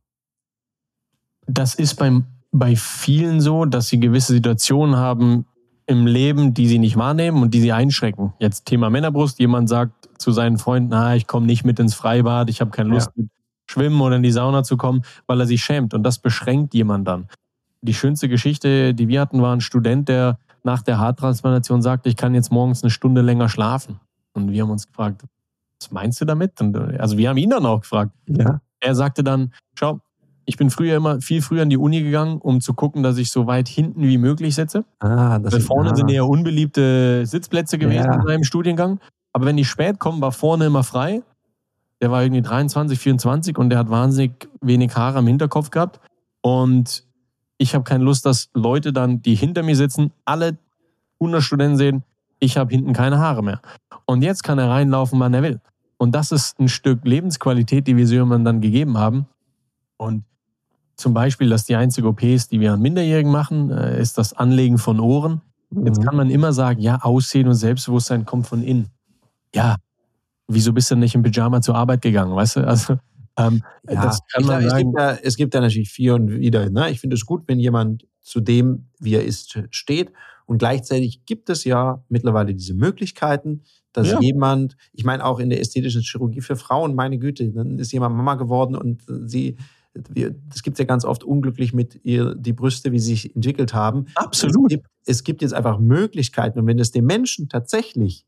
Das ist beim, bei vielen so, dass sie gewisse Situationen haben im Leben, die sie nicht wahrnehmen und die sie einschränken. Jetzt Thema Männerbrust, jemand sagt zu seinen Freunden, ah, ich komme nicht mit ins Freibad, ich habe keine Lust Ja. mit Schwimmen oder in die Sauna zu kommen, weil er sich schämt. Und das beschränkt jemand dann. Die schönste Geschichte, die wir hatten, war ein Student, der nach der Haartransplantation sagte, ich kann jetzt morgens eine Stunde länger schlafen. Und wir haben uns gefragt, was meinst du damit? Und, also wir haben ihn dann auch gefragt. Ja. Er sagte dann, schau, ich bin früher immer viel früher in die Uni gegangen, um zu gucken, dass ich so weit hinten wie möglich sitze. Ah, das Weil vorne ah. sind eher unbeliebte Sitzplätze gewesen Ja. in meinem Studiengang. Aber wenn die spät kommen, war vorne immer frei. Der war irgendwie dreiundzwanzig, vierundzwanzig und der hat wahnsinnig wenig Haare am Hinterkopf gehabt. Und ich habe keine Lust, dass Leute dann, die hinter mir sitzen, alle hundert Studenten sehen, ich habe hinten keine Haare mehr. Und jetzt kann er reinlaufen, wann er will. Und das ist ein Stück Lebensqualität, die wir so jemandem dann gegeben haben. Und zum Beispiel, dass die einzige O P ist, die wir an Minderjährigen machen, ist das Anlegen von Ohren. Jetzt Mhm. kann man immer sagen, ja, Aussehen und Selbstbewusstsein kommt von innen. Ja, wieso bist du nicht im Pyjama zur Arbeit gegangen, weißt du? Also, ähm, Ja, das kann ich man glaub, es, sagen. gibt ja, es gibt ja natürlich vier und wieder. Ne? Ich finde es gut, wenn jemand zu dem, wie er ist, steht. Und gleichzeitig gibt es ja mittlerweile diese Möglichkeiten, dass Ja. jemand, ich meine auch in der ästhetischen Chirurgie für Frauen, meine Güte, dann ist jemand Mama geworden und sie, wir, das gibt es ja ganz oft unglücklich mit ihr, die Brüste, wie sie sich entwickelt haben. Absolut. Es gibt, es gibt jetzt einfach Möglichkeiten und wenn es dem Menschen tatsächlich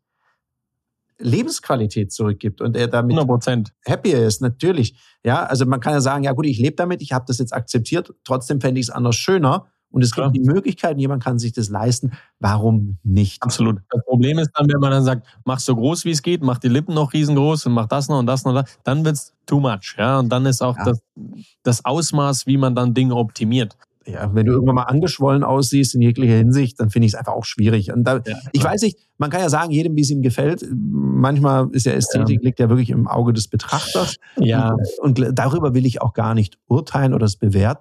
Lebensqualität zurückgibt und er damit hundert Prozent. happier ist, natürlich. Ja, also man kann ja sagen, ja gut, ich lebe damit, ich habe das jetzt akzeptiert, trotzdem fände ich es anders schöner. Und es Klar. gibt die Möglichkeiten, jemand kann sich das leisten. Warum nicht? Absolut. Das Problem ist dann, wenn man dann sagt, mach so groß wie es geht, mach die Lippen noch riesengroß und mach das noch und das noch, dann wird es too much. Ja? Und dann ist auch Ja. das, das Ausmaß, wie man dann Dinge optimiert. Ja, wenn du irgendwann mal angeschwollen aussiehst in jeglicher Hinsicht, dann finde ich es einfach auch schwierig. Und da, Ja, ich weiß nicht, man kann ja sagen, jedem, wie es ihm gefällt. Manchmal ist ja Ästhetik, liegt ja wirklich im Auge des Betrachters. Ja. Und, und darüber will ich auch gar nicht urteilen oder es bewerten.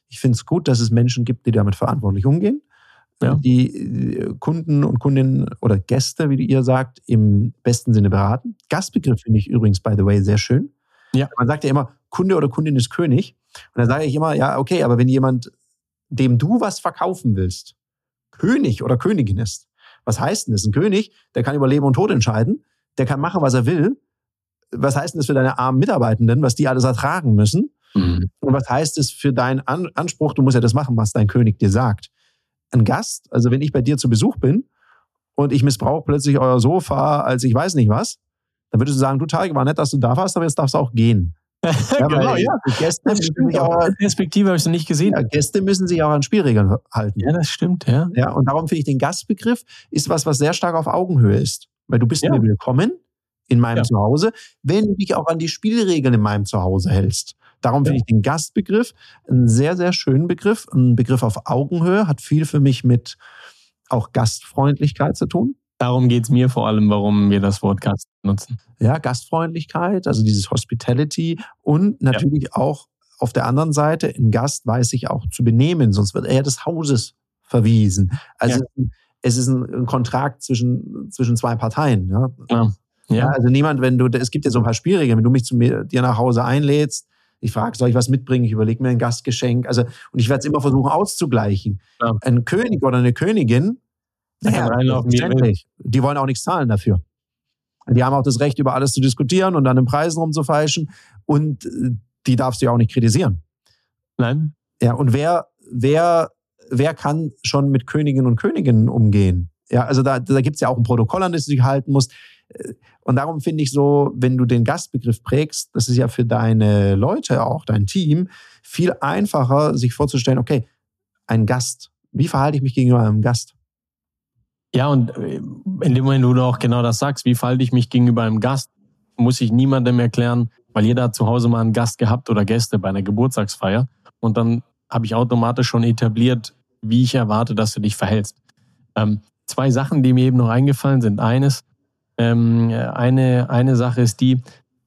Ich finde es gut, dass es Menschen gibt, die damit verantwortlich umgehen. Ja. Die Kunden und Kundinnen oder Gäste, wie ihr sagt, im besten Sinne beraten. Gastbegriff finde ich übrigens, by the way, sehr schön. Ja. Man sagt ja immer, Kunde oder Kundin ist König. Und dann sage ich immer, ja, okay, aber wenn jemand, dem du was verkaufen willst, König oder Königin ist, was heißt denn das? Ein König, der kann über Leben und Tod entscheiden, der kann machen, was er will. Was heißt denn das für deine armen Mitarbeitenden, was die alles ertragen müssen? Mhm. Und was heißt es für deinen An- Anspruch, du musst ja das machen, was dein König dir sagt. Ein Gast, also wenn ich bei dir zu Besuch bin und ich missbrauche plötzlich euer Sofa als ich weiß nicht was, dann würdest du sagen, du Tarek, war nett, dass du da warst, aber jetzt darfst du auch gehen. Ja, genau, ja. Gäste das stimmt, sich auch, Perspektive habe ich noch nicht gesehen. Ja, Gäste müssen sich auch an Spielregeln halten. Ja, das stimmt, ja. Ja, und darum finde ich, den Gastbegriff ist was, was sehr stark auf Augenhöhe ist. Weil du bist ja. mir willkommen in meinem ja. Zuhause, wenn du dich auch an die Spielregeln in meinem Zuhause hältst. Darum ja. finde ich den Gastbegriff einen sehr, sehr schönen Begriff. Ein Begriff auf Augenhöhe, hat viel für mich mit auch Gastfreundlichkeit zu tun. Darum geht es mir vor allem, warum wir das Wort Gast nutzen. Ja, Gastfreundlichkeit, also dieses Hospitality und natürlich ja. auch auf der anderen Seite, ein Gast weiß sich auch zu benehmen, sonst wird er des Hauses verwiesen. Also ja. es ist ein Kontrakt zwischen, zwischen zwei Parteien. Ja? Ja. Ja. Ja, also niemand, wenn du, es gibt ja so ein paar Spielregeln, wenn du mich zu mir, dir nach Hause einlädst, ich frage, soll ich was mitbringen? Ich überlege mir ein Gastgeschenk. Also, und ich werde es immer versuchen auszugleichen. Ja. Ein König oder eine Königin, naja, die wollen auch nichts zahlen dafür. Die haben auch das Recht, über alles zu diskutieren und an den Preisen rumzufeilschen. Und die darfst du ja auch nicht kritisieren. Nein. Ja, und wer, wer, wer kann schon mit Königinnen und Königinnen umgehen? Ja, also da, da gibt es ja auch ein Protokoll, an das du dich halten musst. Und darum finde ich so, wenn du den Gastbegriff prägst, das ist ja für deine Leute auch, dein Team, viel einfacher, sich vorzustellen, okay, ein Gast, wie verhalte ich mich gegenüber einem Gast? Ja, und in dem Moment, wo du auch genau das sagst, wie verhalte ich mich gegenüber einem Gast, muss ich niemandem erklären, weil jeder hat zu Hause mal einen Gast gehabt oder Gäste bei einer Geburtstagsfeier und dann habe ich automatisch schon etabliert, wie ich erwarte, dass du dich verhältst. Ähm, zwei Sachen, die mir eben noch eingefallen sind. Eines, ähm, eine, eine Sache ist die,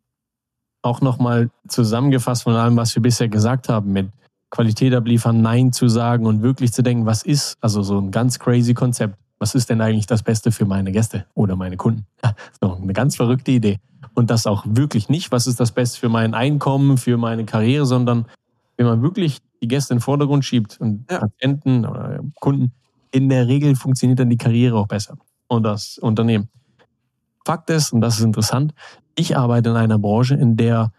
auch nochmal zusammengefasst von allem, was wir bisher gesagt haben, mit Qualität abliefern, Nein zu sagen und wirklich zu denken, was ist, also so ein ganz crazy Konzept. Was ist denn eigentlich das Beste für meine Gäste oder meine Kunden? So, eine ganz verrückte Idee. Und das auch wirklich nicht, was ist das Beste für mein Einkommen, für meine Karriere, sondern wenn man wirklich die Gäste in den Vordergrund schiebt und ja. Patienten oder Kunden, in der Regel funktioniert dann die Karriere auch besser und das Unternehmen. Fakt ist, und das ist interessant, ich arbeite in einer Branche, in der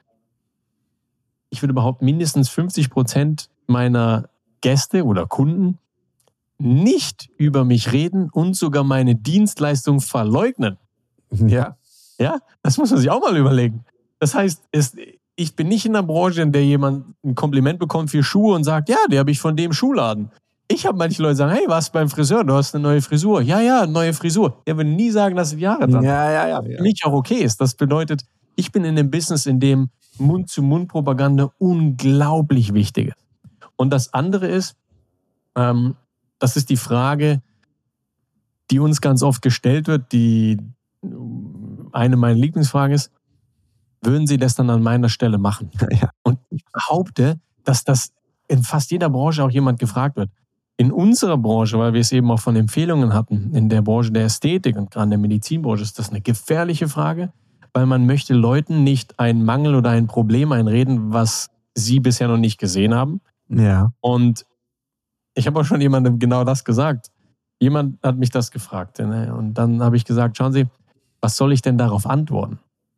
ich würde behaupten, mindestens fünfzig Prozent meiner Gäste oder Kunden nicht über mich reden und sogar meine Dienstleistung verleugnen. Ja. Ja, das muss man sich auch mal überlegen. Das heißt, es, ich bin nicht in einer Branche, in der jemand ein Kompliment bekommt für Schuhe und sagt, ja, die habe ich von dem Schuhladen. Ich habe manche Leute sagen, hey, warst beim Friseur, du hast eine neue Frisur. Ja, ja, neue Frisur. Ja, würde nie sagen, dass ich Jahre dran. Ja, ja, ja. Für mich auch okay ist. Das bedeutet, ich bin in einem Business, in dem Mund-zu-Mund-Propaganda unglaublich wichtig ist. Und das andere ist, ähm, das ist die Frage, die uns ganz oft gestellt wird, die eine meiner Lieblingsfragen ist, würden Sie das dann an meiner Stelle machen? Ja. Und ich behaupte, dass das in fast jeder Branche auch jemand gefragt wird. In unserer Branche, weil wir es eben auch von Empfehlungen hatten, in der Branche der Ästhetik und gerade in der Medizinbranche, ist das eine gefährliche Frage, weil man möchte Leuten nicht einen Mangel oder ein Problem einreden, was sie bisher noch nicht gesehen haben. Ja. Und ich habe auch schon jemandem genau das gesagt. Jemand hat mich das gefragt. Ne? Und dann habe ich gesagt, schauen Sie, was soll ich denn darauf antworten?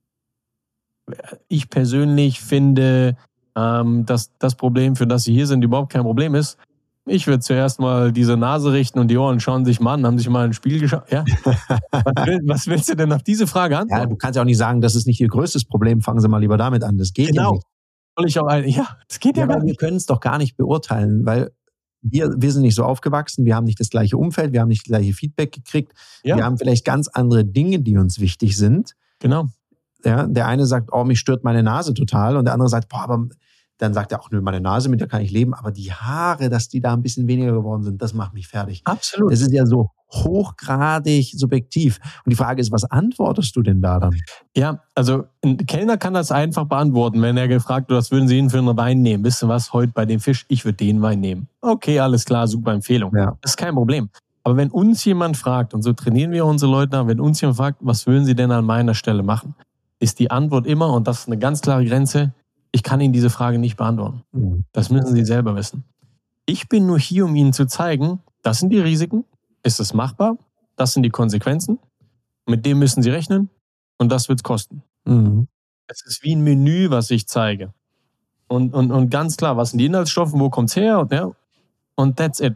Ich persönlich finde, ähm, dass das Problem, für das Sie hier sind, überhaupt kein Problem ist. Ich würde zuerst mal diese Nase richten und die Ohren schauen sich mal an, haben sich mal ein Spiel geschaut. Ja? was, will, was willst du denn auf diese Frage antworten? Ja, du kannst ja auch nicht sagen, das ist nicht Ihr größtes Problem, fangen Sie mal lieber damit an. Das geht genau. ja nicht. Soll ich auch ein, ja, das geht ja, ja gar nicht. Wir können es doch gar nicht beurteilen, weil wir, wir sind nicht so aufgewachsen, wir haben nicht das gleiche Umfeld, wir haben nicht das gleiche Feedback gekriegt, ja. Wir haben vielleicht ganz andere Dinge, die uns wichtig sind. Genau. Ja, der eine sagt, oh, mich stört meine Nase total und der andere sagt, boah, aber dann sagt er auch, nö, meine Nase, mit der kann ich leben, aber die Haare, dass die da ein bisschen weniger geworden sind, das macht mich fertig. Absolut. Das ist ja so hochgradig subjektiv. Und die Frage ist, was antwortest du denn da dann? Ja, also ein Kellner kann das einfach beantworten, wenn er gefragt wird, was würden Sie Ihnen für einen Wein nehmen? Wisst ihr was, heute bei dem Fisch, ich würde den Wein nehmen. Okay, alles klar, super Empfehlung. Ja. Das ist kein Problem. Aber wenn uns jemand fragt, und so trainieren wir unsere Leute, wenn uns jemand fragt, was würden Sie denn an meiner Stelle machen, ist die Antwort immer, und das ist eine ganz klare Grenze, ich kann Ihnen diese Frage nicht beantworten. Mhm. Das müssen Sie selber wissen. Ich bin nur hier, um Ihnen zu zeigen, das sind die Risiken, ist es machbar, das sind die Konsequenzen, mit dem müssen Sie rechnen und das wird es kosten. Mhm. Es ist wie ein Menü, was ich zeige. Und, und, und ganz klar, was sind die Inhaltsstoffe, wo kommt es her? Und, ja, und that's it.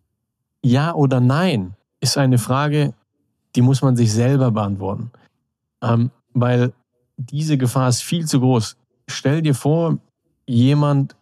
Ja oder nein ist eine Frage, die muss man sich selber beantworten. Ähm, weil diese Gefahr ist viel zu groß. Stell dir vor, jemand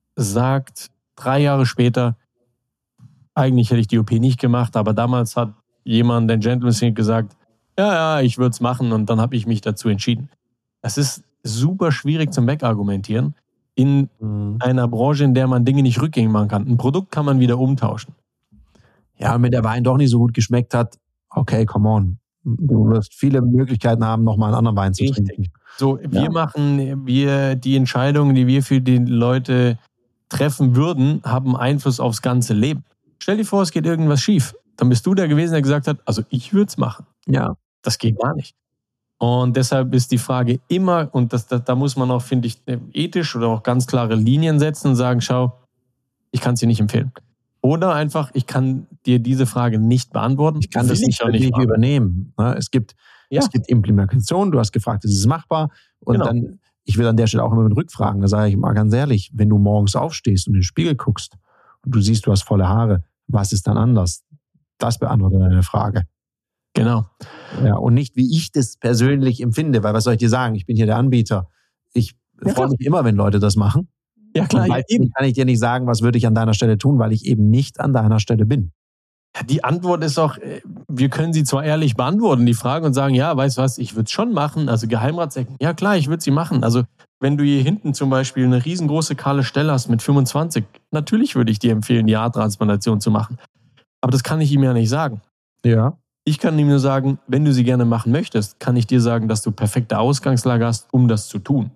sagt drei Jahre später, eigentlich hätte ich die O P nicht gemacht, aber damals hat jemand, der Gentleman gesagt, ja, ja, ich würde es machen und dann habe ich mich dazu entschieden. Das ist super schwierig zum Wegargumentieren in Mhm. einer Branche, in der man Dinge nicht rückgängig machen kann. Ein Produkt kann man wieder umtauschen. Ja, und wenn der Wein doch nicht so gut geschmeckt hat, okay, come on. Du wirst viele Möglichkeiten haben, nochmal einen anderen Wein zu Richtig. trinken. So, wir Ja. machen, wir die Entscheidungen, die wir für die Leute treffen würden, haben Einfluss aufs ganze Leben. Stell dir vor, es geht irgendwas schief. Dann bist du der gewesen, der gesagt hat, also ich würde es machen. Ja. Das geht gar nicht. Und deshalb ist die Frage immer, und das, das, da muss man auch, finde ich, ethisch oder auch ganz klare Linien setzen und sagen, schau, ich kann es dir nicht empfehlen. Oder einfach, ich kann dir diese Frage nicht beantworten. Ich kann das Will nicht, auch nicht machen. übernehmen. Ne? Es gibt, Ja. es gibt Implementationen, du hast gefragt, ist es machbar? Und Genau. dann, ich will an der Stelle auch immer mit Rückfragen, da sage ich mal ganz ehrlich, wenn du morgens aufstehst und in den Spiegel guckst und du siehst, du hast volle Haare, was ist dann anders? Das beantwortet deine Frage. Genau. Ja, und nicht, wie ich das persönlich empfinde, weil was soll ich dir sagen? Ich bin hier der Anbieter. Ich Ja, freue mich immer, wenn Leute das machen. Ja, klar, Und ja, meistens eben. kann ich dir nicht sagen, was würde ich an deiner Stelle tun, weil ich eben nicht an deiner Stelle bin. Die Antwort ist auch, äh, wir können sie zwar ehrlich beantworten, die Frage, und sagen, ja, weißt du was, ich würde es schon machen. Also Geheimratsecken, ja klar, ich würde sie machen. Also wenn du hier hinten zum Beispiel eine riesengroße kahle Stelle hast mit fünfundzwanzig, natürlich würde ich dir empfehlen, die Haartransplantation zu machen. Aber das kann ich ihm ja nicht sagen. Ja. Ich kann ihm nur sagen, wenn du sie gerne machen möchtest, kann ich dir sagen, dass du perfekte Ausgangslage hast, um das zu tun.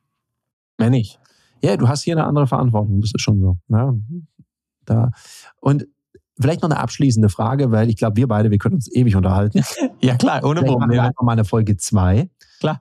Mehr nicht. Ja, du hast hier eine andere Verantwortung, das ist schon so. Ja, da. Und vielleicht noch eine abschließende Frage, weil ich glaube, wir beide, wir können uns ewig unterhalten. Ja klar, ohne Vielleicht machen wir Probleme. einfach mal eine Folge zwei. Klar.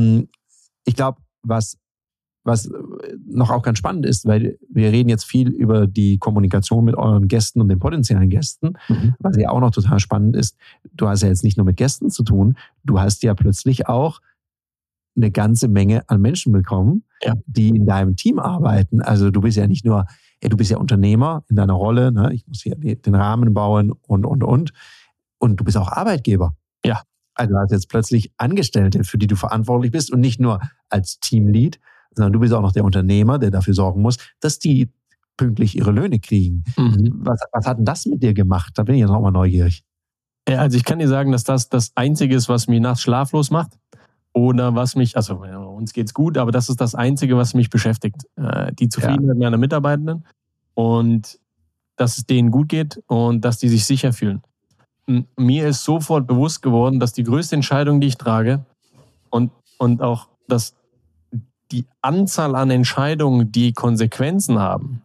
Ich glaube, was, was noch auch ganz spannend ist, weil wir reden jetzt viel über die Kommunikation mit euren Gästen und den potenziellen Gästen, Mhm. was ja auch noch total spannend ist. Du hast ja jetzt nicht nur mit Gästen zu tun, du hast ja plötzlich auch eine ganze Menge an Menschen bekommen, Ja. die in deinem Team arbeiten. Also du bist ja nicht nur, ja, du bist ja Unternehmer in deiner Rolle, ne? Ich muss hier den Rahmen bauen und, und, und. Und du bist auch Arbeitgeber. Ja. Also du hast jetzt plötzlich Angestellte, für die du verantwortlich bist und nicht nur als Teamlead, sondern du bist auch noch der Unternehmer, der dafür sorgen muss, dass die pünktlich ihre Löhne kriegen. Mhm. Was, was hat denn das mit dir gemacht? Da bin ich jetzt auch mal neugierig. Ja, also ich kann dir sagen, dass das das Einzige ist, was mich nachts schlaflos macht. Oder was mich, also ja, uns geht's gut, aber das ist das Einzige, was mich beschäftigt. Äh, die Zufriedenheit meiner Mitarbeitenden und dass es denen gut geht und dass die sich sicher fühlen. M- Mir ist sofort bewusst geworden, dass die größte Entscheidung, die ich trage und, und auch dass die Anzahl an Entscheidungen, die Konsequenzen haben,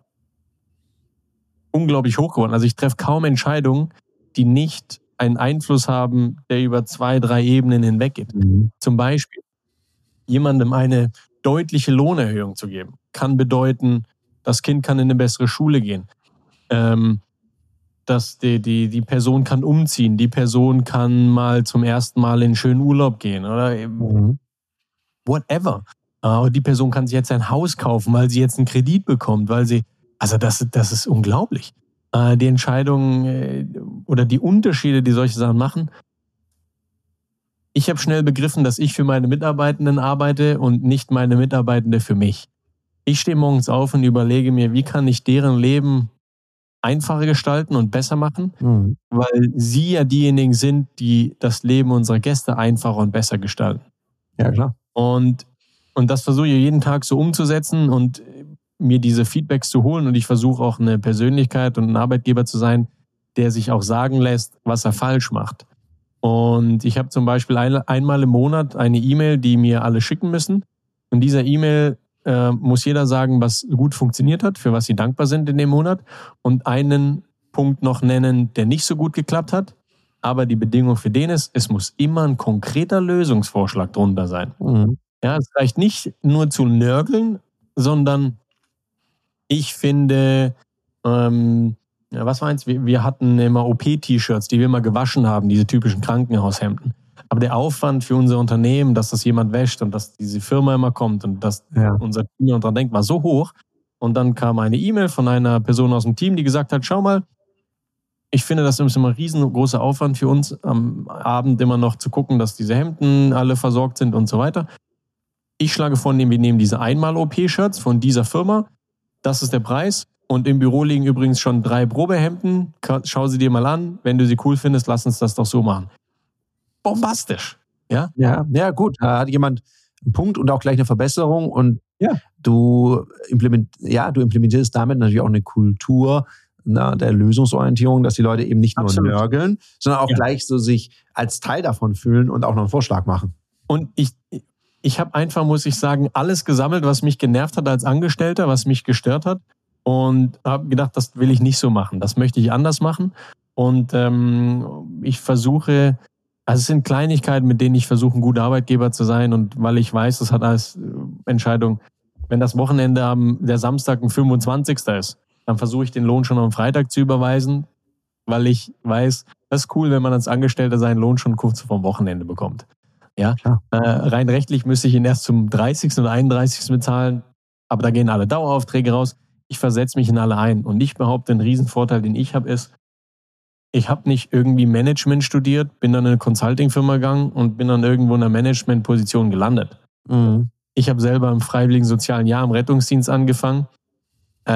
unglaublich hoch geworden. Also ich treffe kaum Entscheidungen, die nicht einen Einfluss haben, der über zwei, drei Ebenen hinweg geht. Mhm. Zum Beispiel jemandem eine deutliche Lohnerhöhung zu geben, kann bedeuten, das Kind kann in eine bessere Schule gehen, ähm, dass die, die, die Person kann umziehen, die Person kann mal zum ersten Mal in einen schönen Urlaub gehen oder eben Mhm. whatever. Äh, die Person kann sich jetzt ein Haus kaufen, weil sie jetzt einen Kredit bekommt, weil sie, also das, das ist unglaublich. Äh, die Entscheidungen äh, oder die Unterschiede, die solche Sachen machen. Ich habe schnell begriffen, dass ich für meine Mitarbeitenden arbeite und nicht meine Mitarbeitende für mich. Ich stehe morgens auf und überlege mir, wie kann ich deren Leben einfacher gestalten und besser machen, Mhm. weil sie ja diejenigen sind, die das Leben unserer Gäste einfacher und besser gestalten. Ja, klar. Und, und das versuche ich jeden Tag so umzusetzen und mir diese Feedbacks zu holen. Und ich versuche auch eine Persönlichkeit und ein Arbeitgeber zu sein, der sich auch sagen lässt, was er falsch macht. Und ich habe zum Beispiel ein, einmal im Monat eine E-Mail, die mir alle schicken müssen. Und dieser E-Mail äh, muss jeder sagen, was gut funktioniert hat, für was sie dankbar sind in dem Monat. Und einen Punkt noch nennen, der nicht so gut geklappt hat. Aber die Bedingung für den ist, es muss immer ein konkreter Lösungsvorschlag drunter sein. Mhm. Ja, es reicht nicht nur zu nörgeln, sondern ich finde, ähm, ja, was war eins? Wir, wir hatten immer O P-T-Shirts, die wir immer gewaschen haben, diese typischen Krankenhaushemden. Aber der Aufwand für unser Unternehmen, dass das jemand wäscht und dass diese Firma immer kommt und dass ja. unser Team daran denkt, war so hoch. Und dann kam eine E-Mail von einer Person aus dem Team, die gesagt hat, schau mal, ich finde, das ist immer ein riesengroßer Aufwand für uns, am Abend immer noch zu gucken, dass diese Hemden alle versorgt sind und so weiter. Ich schlage vor, wir nehmen diese Einmal-O P-Shirts von dieser Firma. Das ist der Preis. Und im Büro liegen übrigens schon drei Probehemden. Schau sie dir mal an. Wenn du sie cool findest, lass uns das doch so machen. Bombastisch. Ja, ja, ja gut. Da hat jemand einen Punkt und auch gleich eine Verbesserung. Und ja. du, implement, ja, du implementierst damit natürlich auch eine Kultur na, der Lösungsorientierung, dass die Leute eben nicht nur Absolut. nörgeln, sondern auch ja. gleich so sich als Teil davon fühlen und auch noch einen Vorschlag machen. Und ich, ich habe einfach, muss ich sagen, alles gesammelt, was mich genervt hat als Angestellter, was mich gestört hat. Und habe gedacht, das will ich nicht so machen. Das möchte ich anders machen. Und ähm, ich versuche, also es sind Kleinigkeiten, mit denen ich versuche, ein guter Arbeitgeber zu sein. Und weil ich weiß, das hat als Entscheidung, wenn das Wochenende am der Samstag ein fünfundzwanzigster ist, dann versuche ich den Lohn schon am Freitag zu überweisen, weil ich weiß, das ist cool, wenn man als Angestellter seinen Lohn schon kurz vor dem Wochenende bekommt. Ja, äh, rein rechtlich müsste ich ihn erst zum dreißigsten oder einunddreißigsten bezahlen, aber da gehen alle Daueraufträge raus. Ich versetze mich in alle ein. Und ich behaupte, ein Riesenvorteil, den ich habe, ist, ich habe nicht irgendwie Management studiert, bin dann in eine Consulting-Firma gegangen und bin dann irgendwo in einer Management-Position gelandet. Mhm. Ich habe selber im freiwilligen sozialen Jahr im Rettungsdienst angefangen, äh,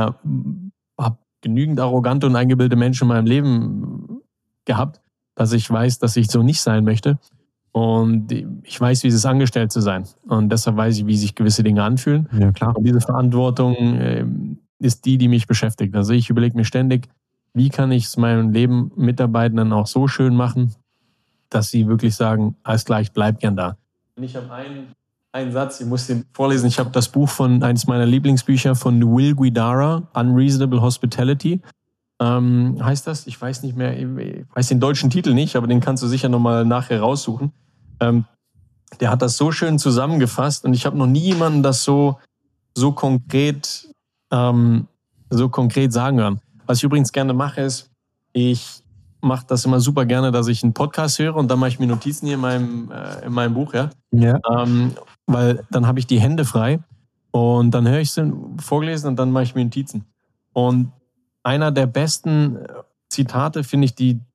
habe genügend arrogante und eingebildete Menschen in meinem Leben gehabt, dass ich weiß, dass ich so nicht sein möchte. Und ich weiß, wie es ist, angestellt zu sein. Und deshalb weiß ich, wie sich gewisse Dinge anfühlen. Ja, klar. Und diese Verantwortung äh, ist die, die mich beschäftigt. Also ich überlege mir ständig, wie kann ich es meinem Leben Mitarbeitenden auch so schön machen, dass sie wirklich sagen, alles klar, ich bleib gern da. Und ich habe einen, einen Satz, ich muss den vorlesen. Ich habe das Buch von, eines meiner Lieblingsbücher von Will Guidara, Unreasonable Hospitality. Ähm, heißt das? Ich weiß nicht mehr, ich weiß den deutschen Titel nicht, aber den kannst du sicher nochmal nachher raussuchen. Ähm, der hat das so schön zusammengefasst und ich habe noch nie jemanden das so, so konkret, ähm, so konkret sagen hören. Was ich übrigens gerne mache, ist, ich mache das immer super gerne, dass ich einen Podcast höre und dann mache ich mir Notizen hier in meinem, äh, in meinem Buch, ja. ja. Ähm, weil dann habe ich die Hände frei und dann höre ich es vorgelesen und dann mache ich mir Notizen. Und einer der besten Zitate finde ich, die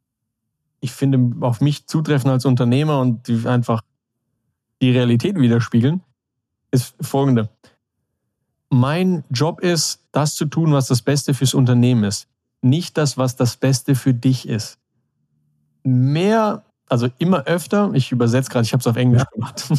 ich finde auf mich zutreffen als Unternehmer und die einfach die Realität widerspiegeln, ist folgende. Mein Job ist, das zu tun, was das Beste fürs Unternehmen ist. Nicht das, was das Beste für dich ist. Mehr, also immer öfter, ich übersetze gerade, ich habe es auf Englisch ja. gemacht.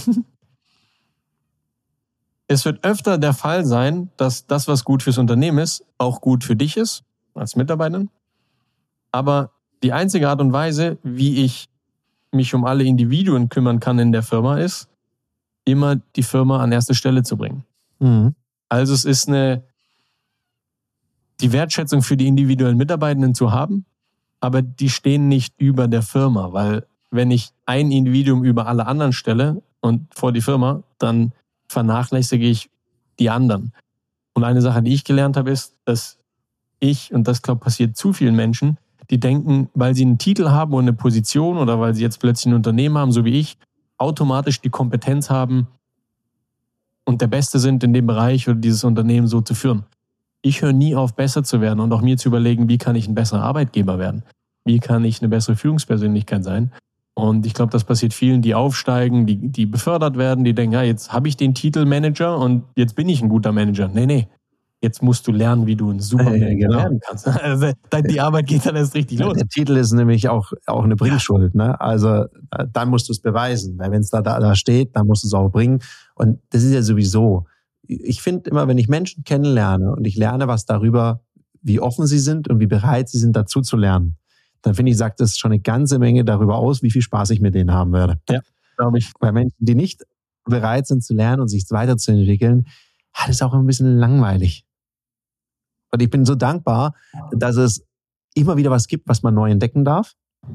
Es wird öfter der Fall sein, dass das, was gut fürs Unternehmen ist, auch gut für dich ist, als Mitarbeiter. Aber die einzige Art und Weise, wie ich mich um alle Individuen kümmern kann in der Firma, ist, immer die Firma an erste Stelle zu bringen. Mhm. Also es ist eine, die Wertschätzung für die individuellen Mitarbeitenden zu haben, aber die stehen nicht über der Firma, weil wenn ich ein Individuum über alle anderen stelle und vor die Firma, dann vernachlässige ich die anderen. Und eine Sache, die ich gelernt habe, ist, dass ich, und das glaube passiert zu vielen Menschen, die denken, weil sie einen Titel haben und eine Position oder weil sie jetzt plötzlich ein Unternehmen haben, so wie ich, automatisch die Kompetenz haben und der Beste sind in dem Bereich oder dieses Unternehmen so zu führen. Ich höre nie auf, besser zu werden und auch mir zu überlegen, wie kann ich ein besserer Arbeitgeber werden? Wie kann ich eine bessere Führungspersönlichkeit sein? Und ich glaube, das passiert vielen, die aufsteigen, die, die befördert werden, die denken, ja, jetzt habe ich den Titel Manager und jetzt bin ich ein guter Manager. Nee, nee. Jetzt musst du lernen, wie du ein super Manager äh, genau. werden kannst. Also, die Arbeit geht dann erst richtig los. Der Titel ist nämlich auch, auch eine Bringschuld. Ja. Ne? Also dann musst du es beweisen. Weil wenn es da, da steht, dann musst du es auch bringen. Und das ist ja sowieso. Ich finde immer, wenn ich Menschen kennenlerne und ich lerne was darüber, wie offen sie sind und wie bereit sie sind, dazu zu lernen, dann finde ich, sagt das schon eine ganze Menge darüber aus, wie viel Spaß ich mit denen haben werde. Ja, glaube ich. Bei Menschen, die nicht bereit sind zu lernen und sich weiterzuentwickeln, das ist auch ein bisschen langweilig. Und ich bin so dankbar, dass es immer wieder was gibt, was man neu entdecken darf.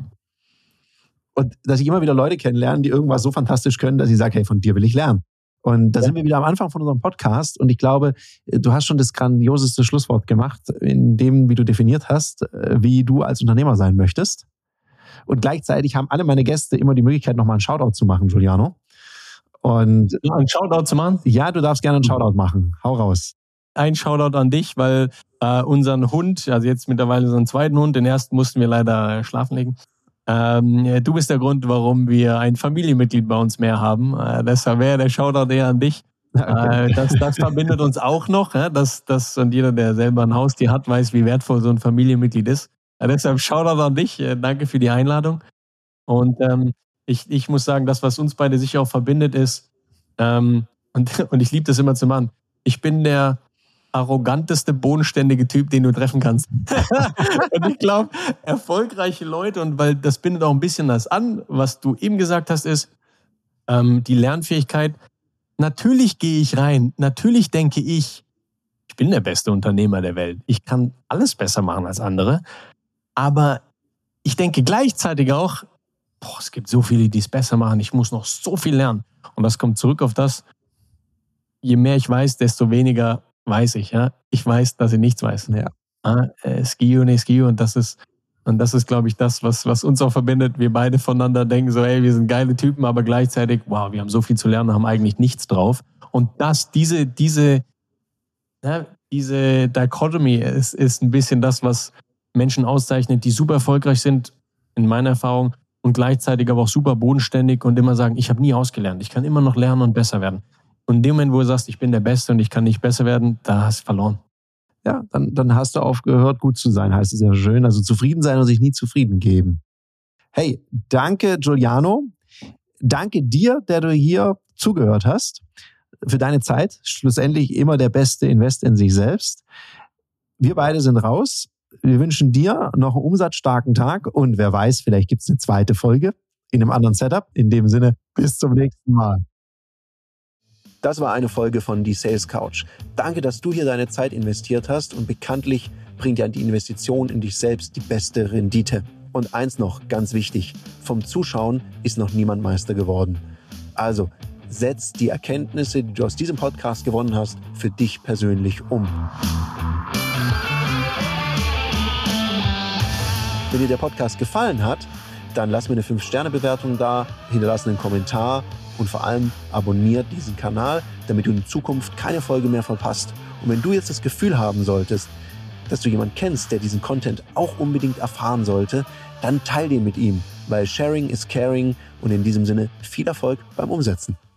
Und dass ich immer wieder Leute kennenlerne, die irgendwas so fantastisch können, dass ich sage, hey, von dir will ich lernen. Und da ja. sind wir wieder am Anfang von unserem Podcast. Und ich glaube, du hast schon das grandioseste Schlusswort gemacht, in dem, wie du definiert hast, wie du als Unternehmer sein möchtest. Und gleichzeitig haben alle meine Gäste immer die Möglichkeit, nochmal einen Shoutout zu machen, Giuliano. Und ja, einen Shoutout zu machen? Ja, du darfst gerne einen Shoutout machen. Hau raus. Ein Shoutout an dich, weil äh, unseren Hund, also jetzt mittlerweile unseren zweiten Hund, den ersten mussten wir leider schlafen legen. Ähm, du bist der Grund, warum wir ein Familienmitglied bei uns mehr haben. Äh, deshalb wäre der Shoutout eher an dich. Okay. Äh, das, das verbindet uns auch noch. Ja? Das, das, und jeder, der selber ein Haustier hat, weiß, wie wertvoll so ein Familienmitglied ist. Äh, deshalb Shoutout an dich. Äh, danke für die Einladung. Und ähm, ich, ich muss sagen, das, was uns beide sicher auch verbindet, ist, ähm, und, und ich liebe das immer zu machen, ich bin der arroganteste, bodenständige Typ, den du treffen kannst. Und ich glaube, erfolgreiche Leute, und weil das bindet auch ein bisschen das an, was du eben gesagt hast, ist ähm, die Lernfähigkeit. Natürlich gehe ich rein, natürlich denke ich, ich bin der beste Unternehmer der Welt. Ich kann alles besser machen als andere. Aber ich denke gleichzeitig auch, boah, es gibt so viele, die es besser machen. Ich muss noch so viel lernen. Und das kommt zurück auf das, je mehr ich weiß, desto weniger weiß ich, ja. Ich weiß, dass ich nichts weiß. Ja. Ah, äh, Skio, nee, Skio. Und das ist, und das ist, glaube ich, das, was, was uns auch verbindet. Wir beide voneinander denken so, ey, wir sind geile Typen, aber gleichzeitig, wow, wir haben so viel zu lernen, haben eigentlich nichts drauf. Und das, diese, diese, ja, diese Dichotomie ist, ist ein bisschen das, was Menschen auszeichnet, die super erfolgreich sind, in meiner Erfahrung, und gleichzeitig aber auch super bodenständig und immer sagen, ich habe nie ausgelernt. Ich kann immer noch lernen und besser werden. Und in dem Moment, wo du sagst, ich bin der Beste und ich kann nicht besser werden, da hast du verloren. Ja, dann, dann hast du aufgehört, gut zu sein, heißt es ja schön. Also zufrieden sein und sich nie zufrieden geben. Hey, danke Giuliano. Danke dir, der du hier zugehört hast, für deine Zeit. Schlussendlich immer der beste Invest in sich selbst. Wir beide sind raus. Wir wünschen dir noch einen umsatzstarken Tag und wer weiß, vielleicht gibt es eine zweite Folge in einem anderen Setup. In dem Sinne, bis zum nächsten Mal. Das war eine Folge von Die Sales Couch. Danke, dass du hier deine Zeit investiert hast und bekanntlich bringt ja die Investition in dich selbst die beste Rendite. Und eins noch, ganz wichtig, vom Zuschauen ist noch niemand Meister geworden. Also setz die Erkenntnisse, die du aus diesem Podcast gewonnen hast, für dich persönlich um. Wenn dir der Podcast gefallen hat, dann lass mir eine fünf Sterne Bewertung da, hinterlass einen Kommentar und vor allem abonniert diesen Kanal, damit du in Zukunft keine Folge mehr verpasst. Und wenn du jetzt das Gefühl haben solltest, dass du jemanden kennst, der diesen Content auch unbedingt erfahren sollte, dann teil den mit ihm, weil Sharing is Caring und in diesem Sinne viel Erfolg beim Umsetzen.